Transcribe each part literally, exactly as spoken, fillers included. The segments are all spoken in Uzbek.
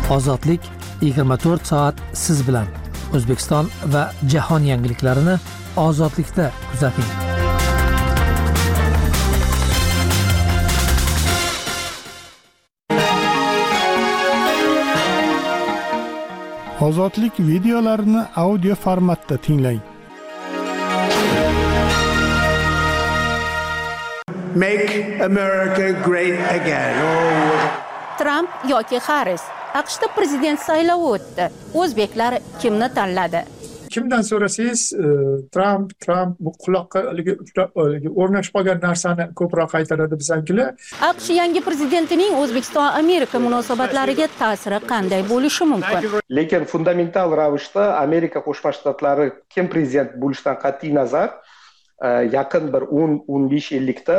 Ozodlik yigirma to'rt soat siz bilan. O'zbekiston va jahon yangiliklarini Ozodlikda kuzating. Ozodlik videolarini audio formatda tinglang. Make America great again. Oh. Trump yoki Harris. AQShda prezident saylovi o'tdi. O'zbeklar kimni tanladi? Kimdan so'rasangiz, Trump, Trump bu quloqqa o'rnashib qolgan narsani ko'proq qaytaradi bizankilar. AQSh yangi prezidentining O'zbekiston-Amerika munosabatlariga ta'siri qanday bo'lishi mumkin? Lekin fundamental ravishda Amerika Qo'shma Shtatlari kim prezident bo'lishidan qat'iy nazar yaqin bir o'n o'n besh yillikda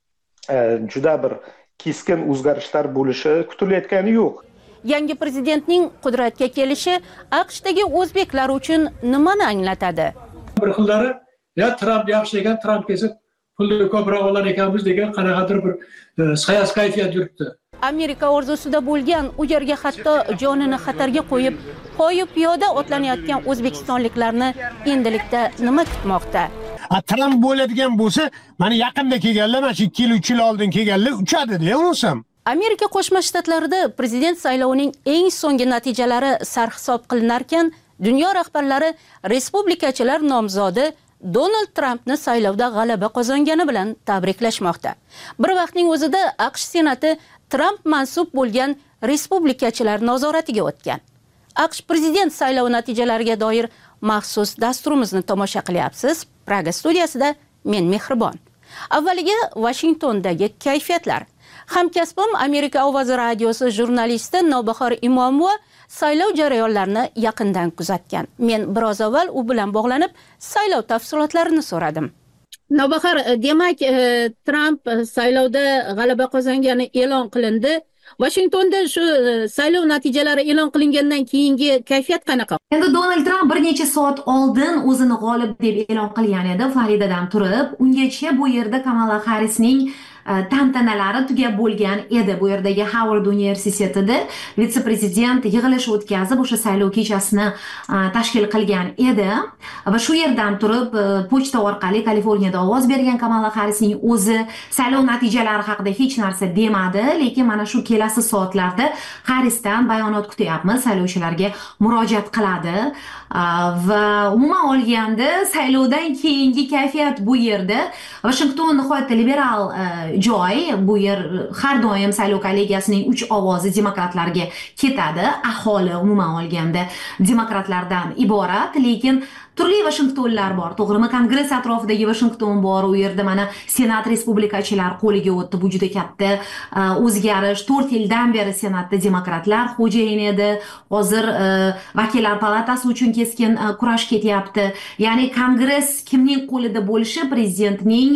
juda bir keskin o'zgarishlar bo'lishi kutilayotgani yo'q. Yangi prezidentning qudratga kelishi AQShdagi o'zbeklar uchun nimani anglatadi? Bir xillari, ya Trump yaxshi ekan, Trump kelsa pulni ko'proq olar ekanmiz degan qanaqadir bir sayas kayfiyat yuribdi. Amerika orzusida bo'lgan, u yerga hatto jonini xatarga qo'yib, poyi piyoda otlanayotgan o'zbekistonliklarni endilikda nima kutmoqda? A Trump bo'ladigan bo'lsa, mana yaqinda kelganlar, mana ikki yil uch yil oldin kelganlar uchadi-da, urunsam. Amerika Qo'shma Shtatlarida prezident saylovining eng so'nggi natijalari sarhisob qilinarkan, dunyo rahbarlari respublikachilar nomzodi Donald Trumpni saylovda g'alaba qozongani bilan tabriklashmoqda. Bir vaqtning o'zida AQSh Senati Trump mansub bo'lgan respublikachilar nazoratiga o'tgan. AQSh prezident saylovi natijalariga doir maxsus dasturimizni tomosha qilyapsiz. Praga studiyasida men Mehribon. Avvaliga Washingtondagi kayfiyatlar. Hamkasbim Amerika ovozi radiosi jurnalisti Nobahor Imomova saylov jarayonlarini yaqindan kuzatgan. Men biroz avval u bilan bog'lanib, saylov tafsilotlarini so'radim. Nobahor, demak, Trump saylovda g'alaba qozongani e'lon qilindi. Washingtonda shu saylov natijalari e'lon qilingandan keyingi kayfiyat qanaqa? Endi Donald Trump bir necha soat oldin o'zini g'olib deb e'lon qilgan edi Floridadan turib. Ungacha bu yerda Kamala Harrisning tantanalari tugab bo'lgan edi. Bu yerdagi Howard universitetida vitse-prezident yig'ilish o'tkazib, o'sha saylov kechasini tashkil qilgan edi va shu yerdan turib pochta orqali Kaliforniyada ovoz bergan Kamala Harrisning o'zi saylov natijalari haqida hech narsa demadi, lekin mana shu kelasi soatlarda Harrisdan bayonot kutyapmiz, saylovchilarga murojaat qiladi va umuman olganda saylovdan keyingi kayfiyat bu yerda Washington nihoyatda liberal joy, bu yer har doim saylov kollegiyasining uch ovozi demokratlarga ketadi. Aholi umuman olganda demokratlardan iborat, lekin turli Washingtonlar bor, to'g'rimi? Kongress atrofidagi Washington bor, u yerda mana Senat respublikachilar qo'liga o'tdi. Bu juda katta o'zgarish. to'rt yildan beri Senatda demokratlar xo'jayin edi. Hozir vakillar palatasi uchun keskin kurash ketyapti. Ya'ni Kongress kimning qo'lida bo'lishi prezidentning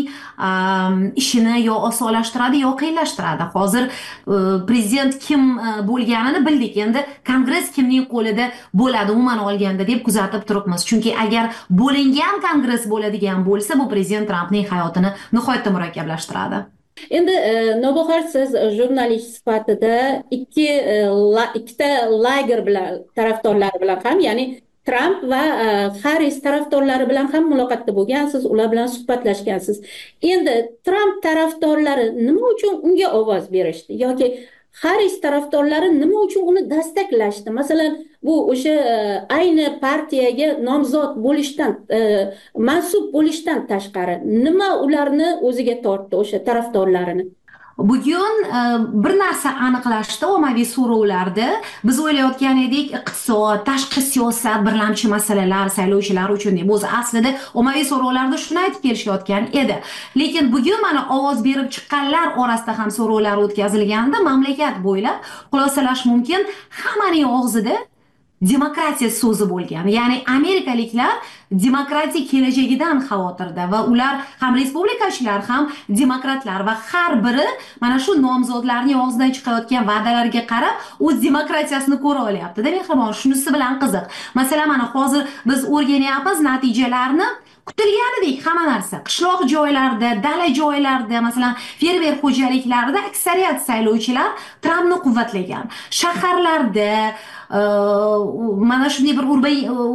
ishini yo osonlashtiradi yo qiyinlashtiradi. Hozir prezident kim bo'lganini bildik. Endi Kongress kimning qo'lida bo'ladi umuman olganda deb kuzatib turibmiz. Chunki agar bo'lingan Kongress bo'ladigan bo'lsa, bu prezident Trumpning hayotini nihoyatda murakkablashtiradi. Endi Nobahor, siz jurnalist sifatida ikki ikkita lager bilan tarafdorlari bilan ham, ya'ni Trump va Harris tarafdorlari bilan ham muloqotda bo'lgansiz, ular bilan suhbatlashgansiz. Endi Trump tarafdorlari nima uchun unga ovoz berishdi yoki Harris tarafdorlari nima uchun uni dastaklashdi? Masalan, bu o'sha ayni partiyaga nomzod bo'lishdan, mansub bo'lishdan tashqari nima ularni o'ziga tortdi, o'sha tarafdorlarini? Bugun bir narsa aniqlashdi ommaviy so'rovlarda. Biz o'ylayotgan edik, iqtisod, tashqi siyosat, birlamchi masalalar saylovchilar uchun deb. O'zi aslida ommaviy so'rovlarda shuni aytib kelishayotgan edi. Lekin bugun mana ovoz berib chiqqanlar orasida ham so'rovlar o'tkazilganda mamlakat bo'ylab xulosalash mumkin, hammaning og'zida demokratiya so'zi bo'lgan. Ya'ni amerikaliklar demokratik kelajagidan xavotirda va ular ham respublikachilar ham demokratlar va har biri mana shu nomzodlarning og'zidan chiqayotgan va'dalarga qarab o'z demokratiyasini ko'ra olyapti. Demak, Mehribon, shunisi bilan qiziq. Masalan, mana hozir biz o'rganyapmiz natijalarni kutilganidek hamma narsa qishloq joylarda, dala joylarda, masalan, fermer xo'jaliklarida aksariyat saylovchilar Trampni quvvatlagan. Shaharlarda mana shunday bir urba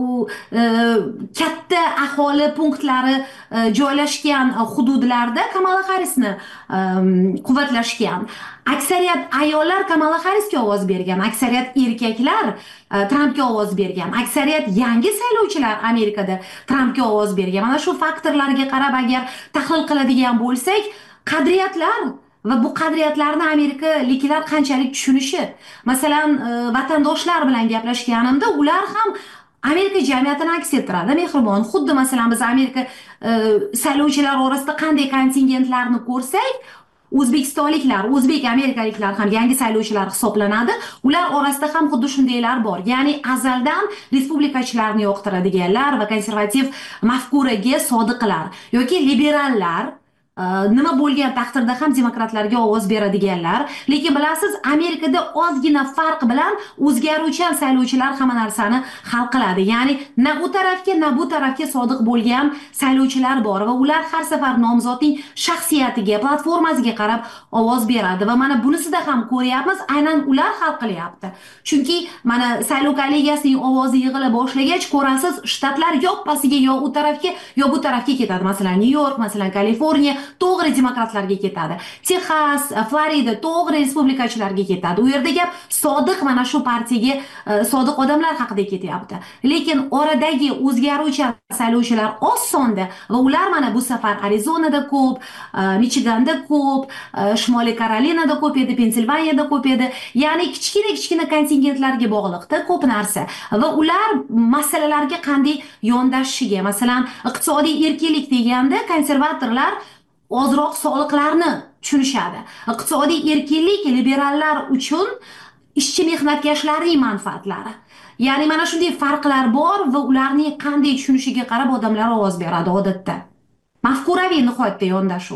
katta aholi punktlari joylashgan hududlarda Kamala Harrisni quvvatlashgan. Aksariyat ayollar Kamala Harrisga ovoz bergan, aksariyat erkaklar Trampga ovoz bergan, aksariyat yangi saylovchilar Amerikada Trampga ovoz bergan. Mana shu faktorlarga qarab agar tahlil qiladigan bo'lsak, qadriyatlar va bu qadriyatlarni amerikaliklar qanchalik tushunishi. Masalan, vatandoshlar bilan gaplashganimda ular ham Amerika jamiyatini aks ettiradi, mehribon. Xuddi masalan biz Amerika saylovchilar orasida qanday kontingentlarni ko'rsak, O'zbekistonliklar, o'zbek amerikaliklar ham yangi saylovchilar hisoblanadi. Ular orasida ham xuddi shundaylar bor. Ya'ni azaldan respublikachilarni yoqtiradiganlar va konservativ mafkuraga sodiqlar yoki liberallar nima bo'lgan taqdirda ham demokratlarga ovoz beradiganlar. Lekin bilasiz, Amerikada ozgina farq bilan o'zgaruvchan saylovchilar hamma narsani hal qiladi. Ya'ni na u tarafga, na bu tarafga sodiq bo'lgan saylovchilar bor va ular har safar nomzodning shaxsiyatiga, platformasiga qarab ovoz beradi va mana bunisida ham ko'ryapmiz, aynan ular hal qilyapti. Chunki mana saylov kollegiyasining ovozi yig'ila boshlagach, ko'rasiz, shtatlar yoppasiga yo u tarafga, yo bu tarafga ketadi. Masalan, Nyu-York, masalan, Kaliforniya to'g'ri demokratlarga ketadi. Texas, Florida to'g'ri respublikachilarga ketadi. U yerda gap sodiq mana shu partiyaga sodiq odamlar haqida ketyapti. Lekin oradagi o'zgaruvchi saylovchilar oz sonda va ular mana bu safar Arizonada ko'p, Michiganda ko'p, Shimoliy Karolinada ko'p edi, Pensilvaniyada ko'p edi. Ya'ni kichkina-kichkina kontingentlarga bog'liqda ko'p narsa va ular masalalarga qanday yondashishiga, masalan, iqtisodiy erkinlik deganda konservatorlar ozroq soliqlarni tushunishadi. Iqtisodiy erkinlik liberallar uchun ishchi mehnatkashlarning manfaatlari. Ya'ni mana shunday farqlar bor va ularning qanday tushunishiga qarab odamlar ovoz beradi odatda. Mafkuraviy nihoyatda yondashuv.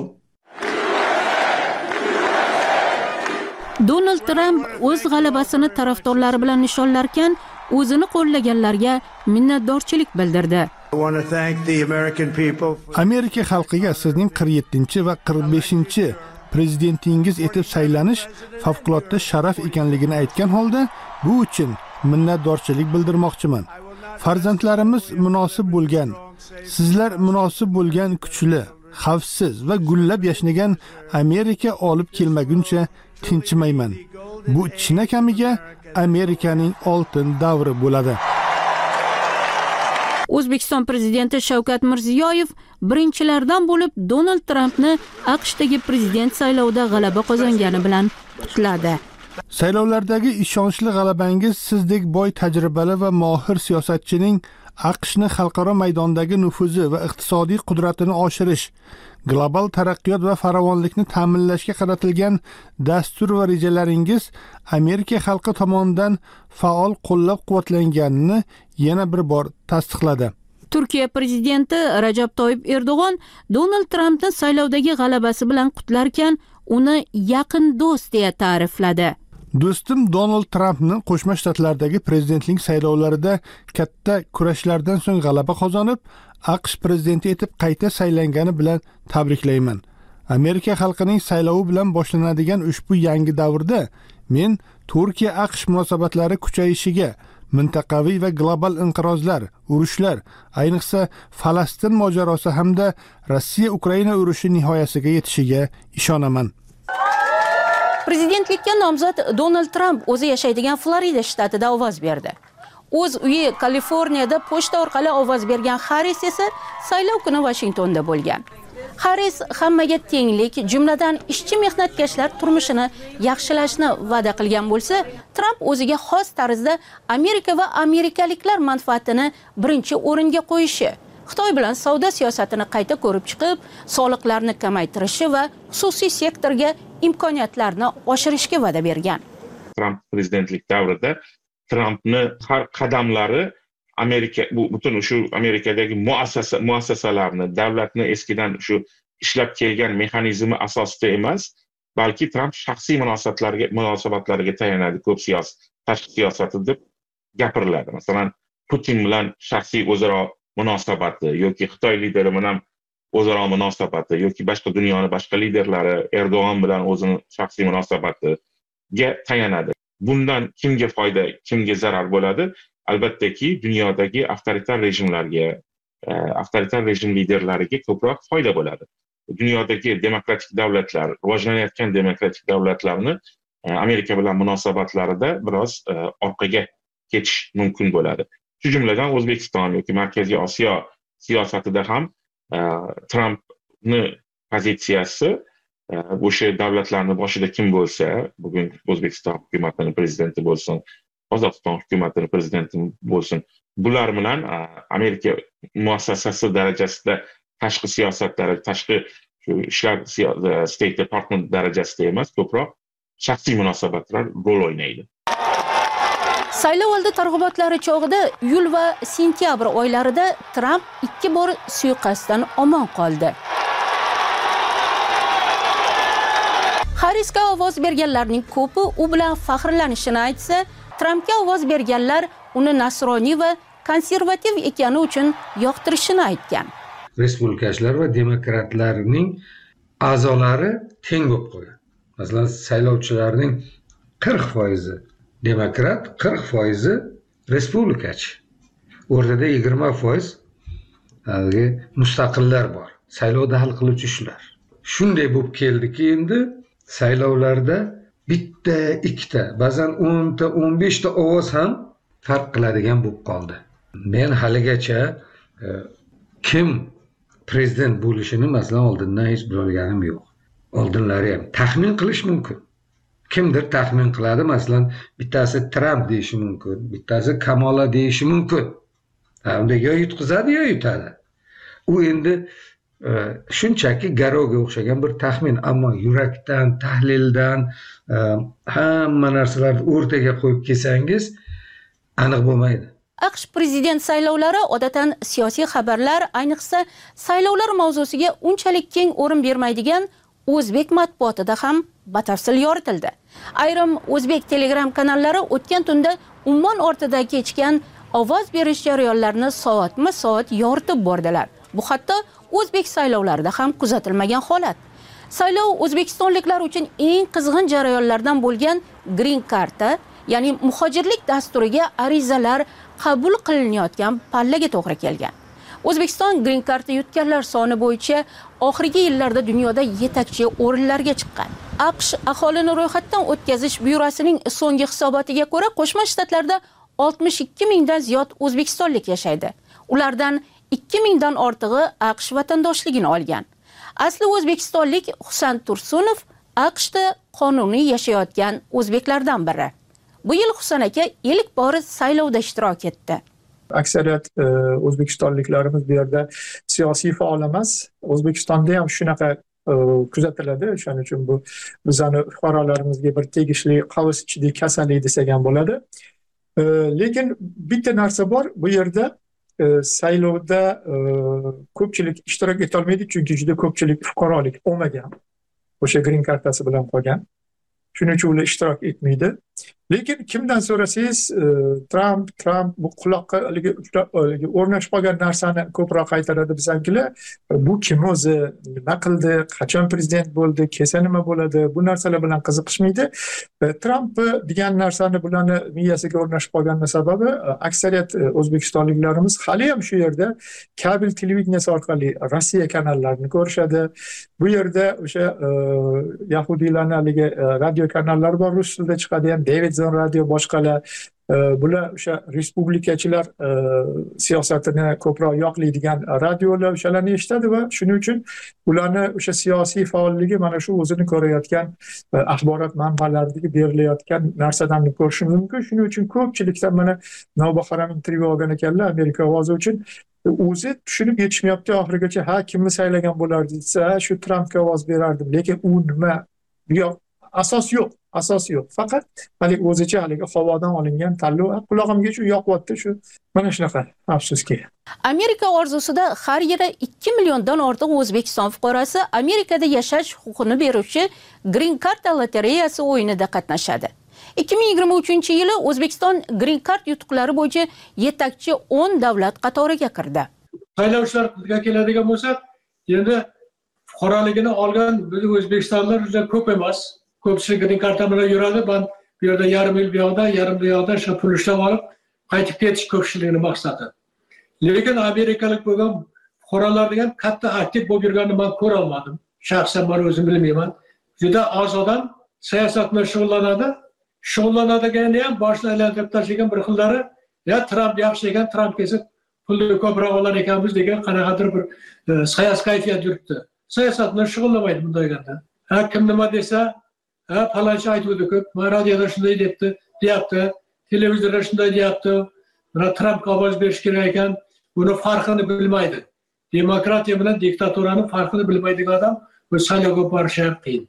Donald Trump o'z g'alabasini tarafdorlari bilan nishonlarkan, o'zini qo'llaganlarga minnatdorchilik bildirdi. Amerika xalqiga sizning qirq yettinchi va qirq beshinchi prezidentingiz etib saylanish favqulodda sharaf ekanligini aytgan holda, bu uchun minnatdorchilik bildirmoqchiman. Farzandlarimiz munosib bo'lgan, sizlar munosib bo'lgan kuchli, xavfsiz va gullab yashnagan Amerika olib kelmaguncha tinchimayman. Bu chinakamiga Amerikaning oltin davri bo'ladi. O'zbekiston prezidenti Shavkat Mirziyoyev birinchilardan bo'lib Donald Trampni AQShdagi prezident saylovida g'alaba qozongani bilan qutladi. Saylovlardagi ishonchli g'alabangiz sizdek boy tajribali va mohir siyosatchining AQShni xalqaro maydondagi nufuzi va iqtisodiy qudratini oshirish, global taraqqiyot va farovonlikni ta'minlashga qaratilgan dastur va rejalaringiz Amerika xalqi tomonidan faol qo'llab-quvvatlanganini yana bir bor tasdiqladi. Turkiya prezidenti Rajab Toyyib Erdo'g'on Donald Trampni saylovdagi g'alabasi bilan qutlarkan, uni yaqin do'st deya ta'rifladi. Do'stim Donald Trampni Qo'shma Shtatlardagi prezidentlik saylovlarida katta kurashlardan so'ng g'alaba qozonib, AQSh prezidenti etib qayta saylangani bilan tabriklayman. Amerika xalqining saylovi bilan boshlanadigan ushbu yangi davrda men Turkiya AQSh munosabatlari kuchayishiga, mintaqaviy va global inqirozlar, urushlar, ayniqsa Falastin mojarosi hamda Rossiya-Ukraina urushi nihoyasiga yetishiga ishonaman. Prezidentlikka nomzod Donald Trump o'zi yashaydigan Florida shtatida ovoz berdi. O'z uyi Kaliforniyada pochta orqali ovoz bergan Harris esa saylov kuni Washingtonda bo'lgan. Harris hammaga tenglik, jumladan ishchi mehnatkashlar turmushini yaxshilashni va'da qilgan bo'lsa, Trump o'ziga xos tarzda Amerika va amerikaliklar manfaatini birinchi o'ringa qo'yishi, Xitoy bilan savdo siyosatini qayta ko'rib chiqib, soliqlarni kamaytirishi va xususiy sektorga imkoniyatlarni oshirishga va'da bergan. Trump prezidentlik davrida Trumpni har qadamlari Amerika bu butun shu Amerikadagi muassasa muassasalarni, davlatni eskidan shu ishlab kelgan mexanizmi asosida emas, balki Trump shaxsiy munosabatlarga munosabatlariga tayanadi. Ko'p siyosat, tashqi siyosati deb gapiriladi. Masalan, Putin bilan shaxsiy o'zaro munosabati yoki Xitoy lideri bilan o'zaro munosabati yoki boshqa dunyoning boshqa liderlari Erdo'g'on bilan o'zini shaxsiy munosabatiga tayanadi. Bundan kimga foyda, kimga zarar bo'ladi? Albattaki dunyodagi avtoritar rejimlarga, avtoritar rejim liderlariga ko'proq foyda bo'ladi. Dunyodagi demokratik davlatlar, rivojlanayotgan demokratik davlatlarni Amerika bilan munosabatlarida biroz orqaga ketish mumkin bo'ladi. Shu jumladan O'zbekiston yoki Markaziy Osiyo siyosatida ham Trampni pozitsiyasi o'sha davlatlarning boshida kim bo'lsa, bugun O'zbekiston hukumatining prezidenti bo'lsin, Qozog'iston hukumatining prezidenti bo'lsin, bular bilan Amerika muassasasi darajasida tashqi siyosatlari, tashqi ishlar State Department darajasida emas, ko'proq shaxsiy munosabatlar rol o'ynaydi. Saylov oldi targ'ibotlari chog'ida iyul va sentyabr oylarida Tramp ikki bor suiqasddan omon qoldi. Harrisga ovoz berganlarning ko'pi u bilan faxrlanishini aytsa, Trampga ovoz berganlar uni nasroniy va konservativ ekani uchun yoqtirishini aytgan. Respublikachilar va demokratlarning a'zolari teng bo'lib qolgan. Masalan, saylovchilarning qirq foizi demokrat, qirq foizi respublikachi. O'rtada yigirma foiz mustaqillar bor. Saylovda hal qiluvchi shular. Shunday bo'lib keldiki, endi saylovlarda bitta, ikkita, ba'zan o'nta, o'n beshta ovoz ham farq qiladigan bo'lib qoldi. Men haligacha e, kim prezident bo'lishini masalan oldindan hech bilganim yo'q. Oldinlari ham taxmin qilish mumkin. Kimdir taxmin qiladi, masalan, bittasi Trump deyishi mumkin, bittasi Kamala deyishi mumkin. Unda yo yutqizadi, yo yutadi. U endi e, shunchaki garovga o'xshagan bir taxmin, ammo yurakdan, tahlildan e, hamma narsalarni o'rtaga qo'yib kelsangiz aniq bo'lmaydi. AQSh prezident saylovlari odatdan siyosiy xabarlar, ayniqsa saylovlar mavzusiga unchalik keng o'rin bermaydigan o'zbek matbuotida ham batafsil yoritildi. Ayrim o'zbek telegram kanallari o'tgan tunda ummon ortida kechgan ovoz berish jarayonlarini soatma-soat yoritib bordilar. Bu hatto o'zbek saylovlarida ham kuzatilmagan holat. Saylov o'zbekistonliklar uchun eng qizg'in jarayonlardan bo'lgan Green Card'a, ya'ni muhojirlik dasturiga arizalar qabul qilinayotgan pallaga to'g'ri kelgan. O'zbekiston Green Card'ni yutganlar soni bo'yicha oxirgi yillarda dunyoda yetakchi o'rinlarga chiqqan. AQSh aholini ro'yxatdan o'tkazish byurosining so'nggi hisobotiga ko'ra, Qo'shma Shtatlarda oltmish ikki mingdan ziyod o'zbekistonlik yashaydi. Ulardan ikki mingdan ortig'i AQSh vatandoshligini olgan. Asli o'zbekistonlik Husan Tursunov AQShda qonuniy yashayotgan o'zbeklardan biri. Bu yil Husan aka ilk bor saylovda ishtirok etdi. Aksariyat e, o'zbekistonliklarimiz bu yerda siyosiy faol emas. O'zbekistonda ham shunaqa e, kuzatiladi. O'shaning uchun bu bizani fuqarolarimizga bir tegishli qavs ichidagi kasallik desak ham bo'ladi. E, lekin bitta narsa bor, bu yerda e, saylovda e, ko'pchilik ishtirok eta olmaydi, chunki juda ko'pchilik fuqarolik olmagan. O'sha green kartasi bilan qolgan. Shuning uchun ular ishtirok etmaydi. Lekin kimdan so'rasangiz, Trump, Trump bu quloqqa o'rnashib qolgan narsani ko'proq qaytaradi bizankilar. Bu kim o'zi, nima qildi, qachon prezident bo'ldi, kelsa nima bo'ladi, bu narsalar bilan qiziqishmaydi. Trump degan narsani bularni miyasiga o'rnashib qolganning sababi, aksariyat o'zbekistonliklarimiz hali ham shu yerda kabel televideniyasi orqali Rossiya kanallarini ko'rishadi. Bu yerda o'sha yahudiylarning haligi radio kanallari bor, rus tilida chiqadigan David radio boshqalar, bular o'sha respublikachilar siyosatini ko'proq yoqlaydigan radiolar o'shalarni eshitadi va shuning uchun ularni o'sha siyosiy faolligi mana shu o'zini ko'rayotgan axborot manbalaridagi berilayotgan narsadan ko'rishimiz mumkin. Shuning uchun ko'pchilikdan mana Navbahor ham intervyu olgan ekanlar Amerika ovozi uchun. O'zi tushunib yetishmayapti oxirigacha, ha kimni saylagan bo'lardi desa, shu Trampga ovoz berardim, lekin u nima, yo'q, asos yo'q. Asos yo'q. Faqat hali o'zicha haligi havodan olingan tanlov qulog'imga shu yoqyapti, shu mana shunaqa, afsuski. Amerika orzusida har yili ikki milliondan ortiq O'zbekiston fuqarosi Amerikada yashash huquqini beruvchi Green Card lotereyasi o'yinida qatnashadi. ikki ming yigirma uchinchi yili O'zbekiston Green Card yutuqlari bo'yicha yetakchi o'n davlat qatoriga kirdi. saylovchilarga keladigan bo'lsak, endi fuqaroligini olgan biz O'zbekistonlar juda ko'p emas. Ko'pchilik green karta bilan yuradi. Ben bu yerda yarim yil bu yoqda, yarim bu yoqda shu pul ishlab olib, qaytib ketish ko'pchilikning maqsadi. Lekin amerikalik bo'lgan fuqarolar degan katta aktiv bo'lib yurganini men ko'ra olmadim. Shaxsan men o'zim bilmayman. Juda oz odam siyosat bilan shug'ullanadi. Shug'ullanadiganini ham boshini aylantirib tashlagan bir xillari, ya Trump yaxshi ekan, Trump kelsa pulni ko'proq olar ekanmiz degan qanaqadir bir siyosiy kayfiyat yuribdi. Siyosat bilan shug'ullanmaydi bunday ganda. Ha kim nima desa, ha falonchi aytuvdi ko'p, men radioda shunday debdi, deyapti, televizorda shunday deyapti. Mana Trumpga ovoz berish kerak ekan, buni farqini bilmaydi. Demokratiya bilan diktaturaning farqini bilmaydigan odam bu saylovga borishi ham qiyin.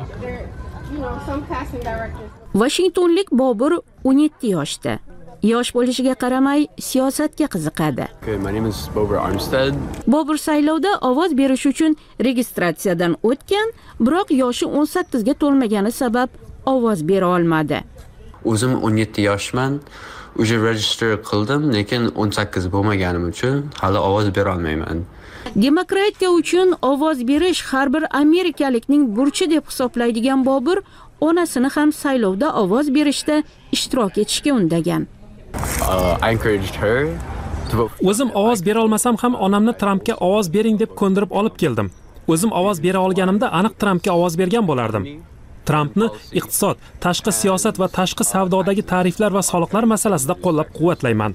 Washingtonlik Bobur o'n yetti yoshda. Yosh bo'lishiga qaramay siyosatga qiziqadi. Okay, my name is Bobur Armstead. Bobur saylovda ovoz berish uchun registratsiyadan o'tgan, biroq yoshi o'n sakkiz ga to'lmagani sabab ovoz bera olmadi. O'zim o'n yetti yoshman. Uje register qildim, lekin o'n sakkiz bo'lmaganim uchun hali ovoz bera olmayman. Demokratiya uchun ovoz berish har bir amerikalikning burchi deb hisoblaydigan Bobur onasini ham saylovda ovoz berishda ishtirok etishga undagan. Uh, I encouraged her to vote. O'zim ovoz bera olmasam ham onamni Trumpga ovoz bering deb ko'ndirib olib keldim. O'zim ovoz bera olganimda aniq Trumpga ovoz bergan bo'lardim. Trumpni iqtisod, tashqi siyosat va tashqi savdodagi tariflar va soliqlar masalasida qo'llab-quvvatlayman.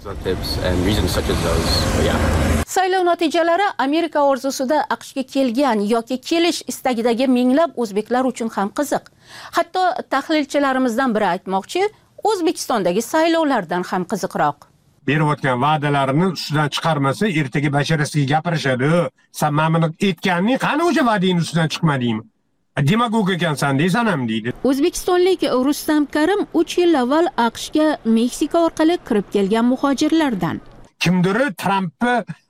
Saylov natijalari Amerika orzusida AQShga kelgan yoki kelish istagidagi minglab o'zbeklar uchun ham qiziq. Hatto tahlilchilarimizdan biri aytmoqchi, O'zbekistondagi saylovlardan ham qiziqroq. Berib o'tgan va'dalarini ustidan chiqarmasa, ertaga basharasiga gapirishadi. Sen men buni aytganing qani o'sha va'dani ustidan chiqmadingmi? Demagog ekansan deysan ham deydi. O'zbekistonlik Rustam Karim uch yil avval AQShga Meksika orqali kirib kelgan muhojirlardan. Kimdir Trampni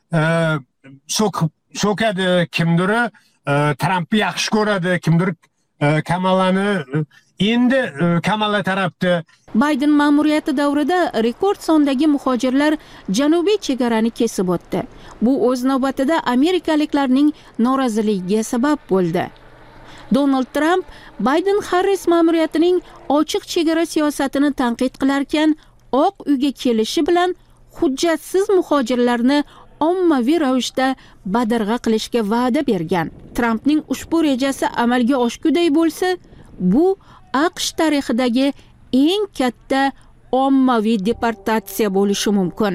so'kadi, kimdir Trampni yaxshi ko'radi, kimdir Kamalani endi Kamala tarafda. Bayden ma'muriyati davrida rekord sondagi muhojirlar janubiy chegarani kesib o'tdi. Bu o'z navbatida amerikaliklarning noroziligiga sabab bo'ldi. Donald Trump Biden-Harris ma'muriyatining ochiq chegara siyosatini tanqid qilarkan, Oq uyga kelishi bilan hujjatsiz muhojirlarni ommaviy ravishda badarg'a qilishga va'da bergan. Trumpning ushbu rejasi amalga oshguday bo'lsa, bu AQSh tarixidagi eng katta ommaviy deportatsiya bo'lishi mumkin.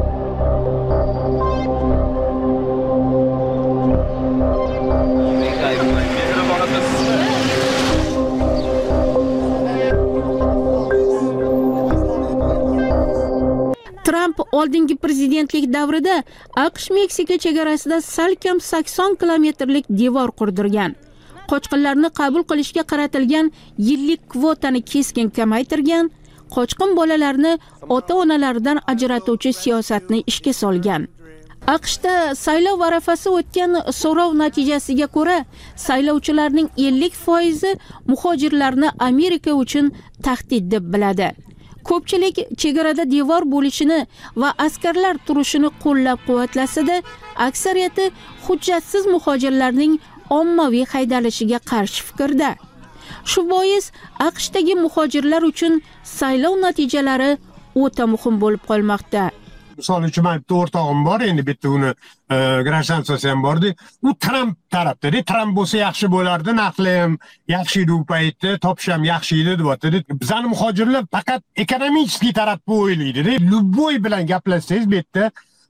Trump oldingi prezidentlik davrida AQSh Meksika chegarasida salkam sakson kilometrlik devor qurdirgan. Qochqinlarni qabul qilishga qaratilgan yillik kvotani keskin kamaytirgan, qochqin bolalarni ota-onalaridan ajratuvchi siyosatni ishga solgan. AQShda saylov arafasi o'tgan so'rov natijasiga ko'ra, saylovchilarning ellik foizi muhojirlarni Amerika uchun tahdid deb biladi. Ko'pchilik chegarada devor bo'lishini va askarlar turishini qo'llab-quvvatlasa-da, aksariyati hujjatsiz muhojirlarning ommaviy haydalishiga qarshi fikrda. Shu bois AQShdagi muhojirlar uchun saylov natijalari o'ta muhim bo'lib qolmoqda. Misol uchun men o'rtog'im bor, endi bitta uni grajdansiyasi ham bordi. U Trump tarafda, Trump bo'lsa yaxshi bo'lardi, naqli ham yaxshi edi u paytda, topish ham yaxshi edi deb aytdi. Bizning muhojirlar faqat ekonomik tarafni o'ylaydi. Luboy bilan gaplashsangiz bu yerda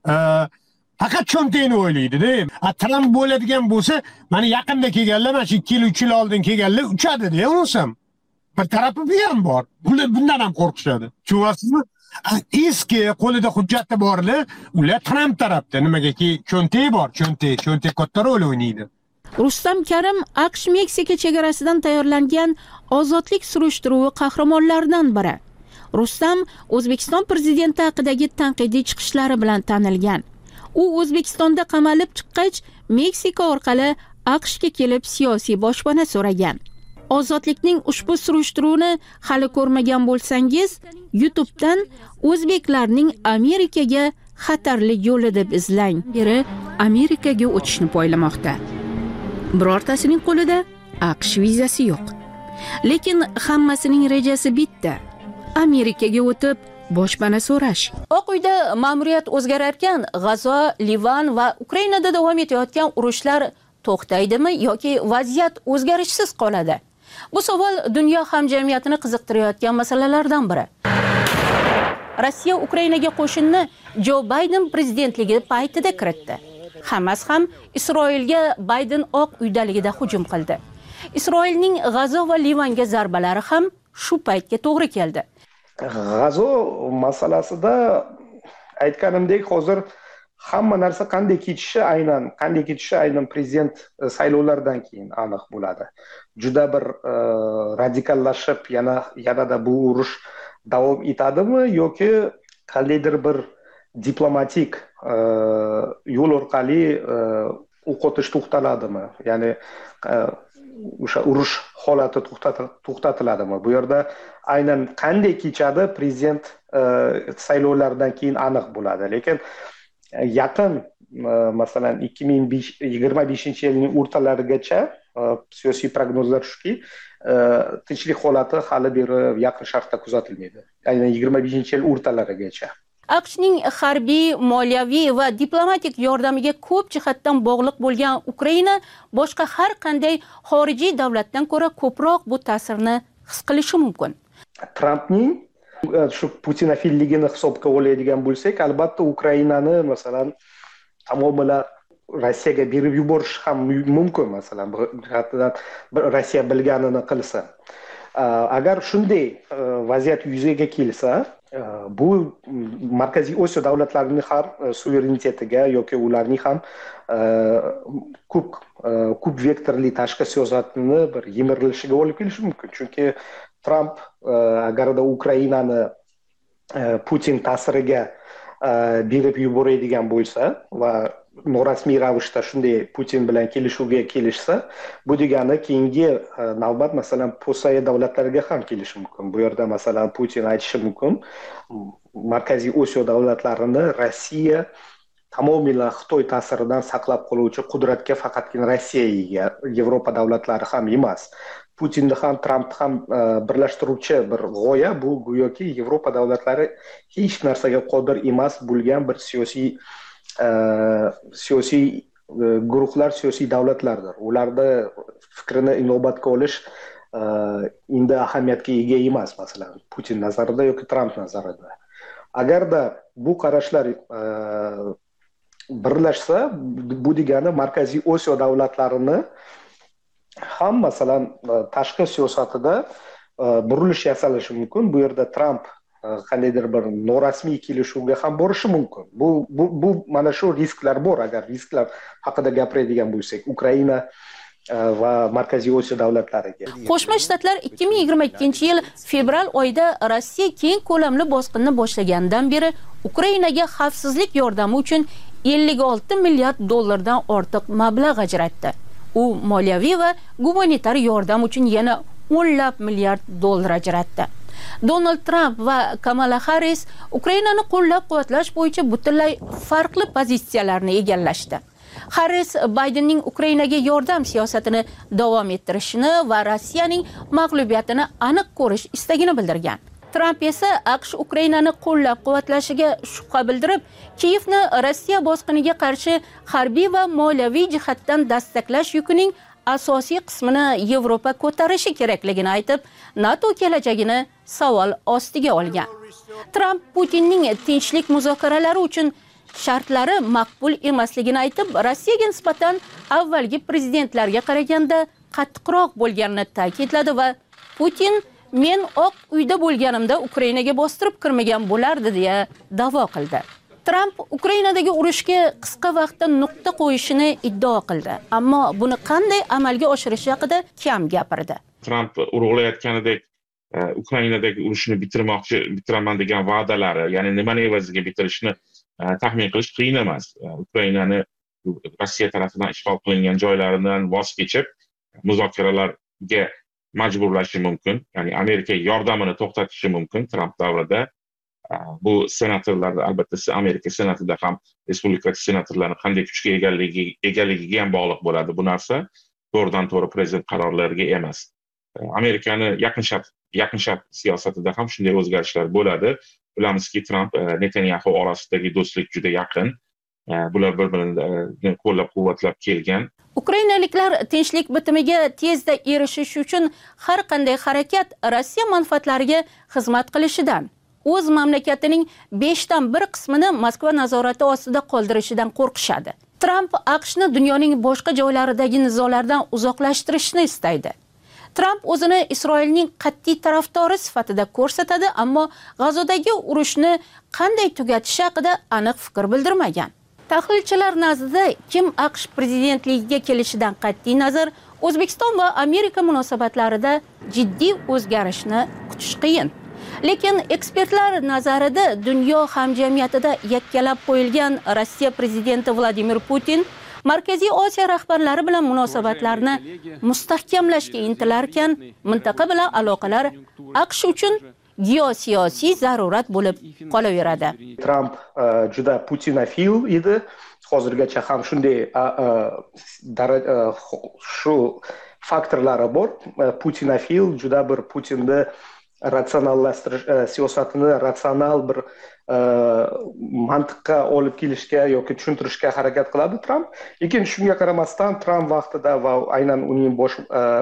faqat cho'ntagini o'ylaydi-da. Trump bo'ladigan bo'lsa, mana yaqinda kelganlar, mana shu ikki yil uch yil oldin kelganlar uchadi-da, unisam. Bir tarafi bu ham bor. Bular bundan ham qo'rqishadi. Tushunasizmi? Eski qo'lida hujjati borlar, ular Trump tarafda, nimagaki cho'ntag bor, cho'ntag, cho'ntag katta rol o'ynaydi. Rustam Karim AQSh Meksika chegarasidan tayyorlangan ozodlik surishtiruvi qahramonlaridan biri. Rustam O'zbekiston prezidenti haqidagi tanqidiy chiqishlari bilan tanilgan. U O'zbekistonda qamalib chiqqach, Meksika orqali AQShga kelib siyosiy boshpana so'ragan. Ozodlikning ushbu surishtiruvini hali ko'rmagan bo'lsangiz, YouTube'dan o'zbeklarning Amerikaga xatarli yo'li deb izlang beri Amerikaga o'tishni poylamoqda. Birortasining qo'lida AQSh vizasi yo'q. Lekin hammasining rejasi bitta. Amerikaga o'tib boshpana so'rash. Oq uyda ma'muriyat o'zgararkan, G'azo, Livan va Ukrainada davom etayotgan urushlar to'xtaydimi yoki vaziyat o'zgarishsiz qoladi? Bu savol dunyo hamjamiyatini qiziqtirayotgan masalalardan biri. Rossiya Ukrainaga qo'shinni Jo Bayden prezidentligi paytida kiritdi. Hamas ham Isroilga Bayden Oq uydaligida hujum qildi. Isroilning G'azo va Livanga zarbalari ham shu paytga to'g'ri keldi. G'azo masalasida aytganimdek, hozir hamma narsa qanday kechishi aynan, qanday kechishi aynan prezident saylovlaridan keyin aniq bo'ladi. Juda bir radikallashib, yana yanada bu urush davom etadimi yoki qandaydir bir diplomatik yo'l orqali o'qotish to'xtaladimi? Ya'ni o'sha urush holati to'xtatiladimi? Bu yerda aynan qanday kechadi prezident saylovlaridan keyin aniq bo'ladi. Lekin yaqin masalan ikki ming yigirma beshinchi yilning o'rtalarigacha siyosiy prognozlar shuki, tinchlik holati hali beri Yaqin Sharqda kuzatilmaydi. Aynan yigirma beshinchi yil o'rtalarigacha. AQShning harbiy, moliyaviy va diplomatik yordamiga ko'p jihatdan bog'liq bo'lgan Ukraina boshqa har qanday xorijiy davlatdan ko'ra ko'proq bu ta'sirni his qilishi mumkin. Trampning shu putinofilligini hisobga oladigan bo'lsak, albatta Ukrainani masalan tamomila Rossiyaga berib yuborish ham mumkin, masalan, Rossiya bilganini qilsa. Agar shunday vaziyat yuzaga kelsa, bu Markaziy Osiyo davlatlarining har suverenitetiga yoki ularning ham ko'p ko'p vektorli tashqi siyosatini bir yemirilishiga olib kelishi mumkin. Chunki Tramp agarda Ukrainani Putin ta'siriga berib yuboradigan bo'lsa va norasmiy ravishda shunday Putin bilan kelishuvga kelishsa, bu degani keyingi navbat masalan postsovet davlatlariga ham kelishi mumkin. Bu yerda masalan Putin aytishi mumkin, Markaziy Osiyo davlatlarini Rossiya tamomila Xitoy ta'siridan saqlab qoluvchi qudratga faqatgina Rossiya ega, Yevropa davlatlari ham emas. Putinni ham Trampni ham birlashtiruvchi bir g'oya bu go'yoki Yevropa davlatlari hech narsaga qodir emas bo'lgan bir siyosiy siyosiy guruhlar, siyosiy davlatlardir. Ularda fikrini inobatga olish endi ahamiyatga ega emas, masalan, Putin nazarida yoki Tramp nazarida. Agarda bu qarashlar birlashsa, bu degani Markaziy Osiyo davlatlarini ham masalan tashqi siyosatida burilish yasalishi mumkin. Bu yerda Tramp qandaydir bir norasmiy kelishuvga ham borishi mumkin. Bu bu bu mana shu risklar bor. Agar risklar haqida gapiradigan bo'lsak, Ukraina va Markaziy Osiyo davlatlariga. Qo'shma Shtatlar ikki ming yigirma ikkinchi yil fevral oyida Rossiya keng ko'lamli bosqinni boshlaganidan beri Ukrainaga xavfsizlik yordami uchun ellik olti milliard dollardan ortiq mablag' ajratdi. U moliyaviy va gumanitar yordam uchun yana o'nlab milliard dollar ajratdi. Donald Tramp va Kamala Harris Ukrainani qo'llab-quvvatlash bo'yicha butunlay farqli pozitsiyalarni egallashdi. Harris Baydenning Ukrainaga yordam siyosatini davom ettirishini va Rossiyaning mag'lubiyatini aniq ko'rish istagini bildirgan. Tramp esa AQSh Ukrainani qo'llab-quvvatlashiga shubha bildirib, Kiyevni Rossiya bosqiniga qarshi harbiy va moliyaviy jihatdan dastaqlash yukining asosiy qismini Yevropa ko'tarishi kerakligini aytib, NATO kelajagini savol ostiga olgan. Tramp Putinning tinchlik muzokaralari uchun shartlari maqbul emasligini aytib, Rossiyaga nisbatan avvalgi prezidentlarga qaraganda qattiqroq bo'lganini ta'kidladi va Putin men Oq uyda bo'lganimda Ukrainaga bostirib kirmagan bo'lardi deya da'vo qildi. Tramp Ukrainadagi urushga qisqa vaqtda nuqta qo'yishini iddao qildi, ammo buni qanday amalga oshirishi haqida kam gapirdi. Tramp urug'layotganidek Ukrainadagi urushni bitirmoqchi, bitiraman degan va'dalari, ya'ni nimani evaziga bitirishni taxmin qilish qiyin emas. Ukrainani Rossiya tomonidan ishg'ol qilingan joylaridan voz kechib, muzokaralarga majburlashi mumkin. Ya'ni Amerika yordamini to'xtatishi mumkin Tramp davrida. Bu senatorlar albatta Amerika senatida ham respublikachi senatorlarning qanday kuchga egaligi egaligiga ham bog'liq bo'ladi. Bu narsa to'g'ridan to'g'ri prezident qarorlariga emas. Amerikani yaqin shart yaqin shart siyosatida ham shunday o'zgarishlar bo'ladi. Bilamizki, Trump Netanyahu orasidagi do'stlik juda yaqin. Bular bir-birini qo'llab-quvvatlab kelgan. Ukrainaliklar tinchlik bitimiga tezda erishish uchun har qanday harakat Rossiya manfaatlariga xizmat qilishidan, o'z mamlakatining beshdan bir qismini Moskva nazorati ostida qoldirishidan qo'rqishadi. Tramp AQShni dunyoning boshqa joylaridagi nizolardan uzoqlashtirishni istaydi. Tramp o'zini Isroilning qat'iy tarafdori sifatida ko'rsatadi, ammo G'azodagi urushni qanday tugatish haqida aniq fikr bildirmagan. Tahlilchilar nazdida kim AQSh prezidentligiga kelishidan qat'iy nazar O'zbekiston va Amerika munosabatlarida jiddiy o'zgarishni kutish qiyin. Lekin ekspertlar nazarida dunyo hamjamiyatida yakkalab qo'yilgan Rossiya prezidenti Vladimir Putin Markaziy Osiyo rahbarlari bilan munosabatlarni mustahkamlashga intilarkan, mintaqa bilan aloqalar AQSh uchun geosiyosiy zarurat bo'lib qolaveradi. Tramp juda putinofil edi. Hozirgacha ham shunday shu faktorlari bor. Putinofil juda bir Putinni ratsionallashtirish siyosatini ratsional bir mantiqqa olib kelishga yoki tushuntirishga harakat qiladi Tramp. Lekin shunga qaramasdan Tramp vaqtida va aynan uning bosh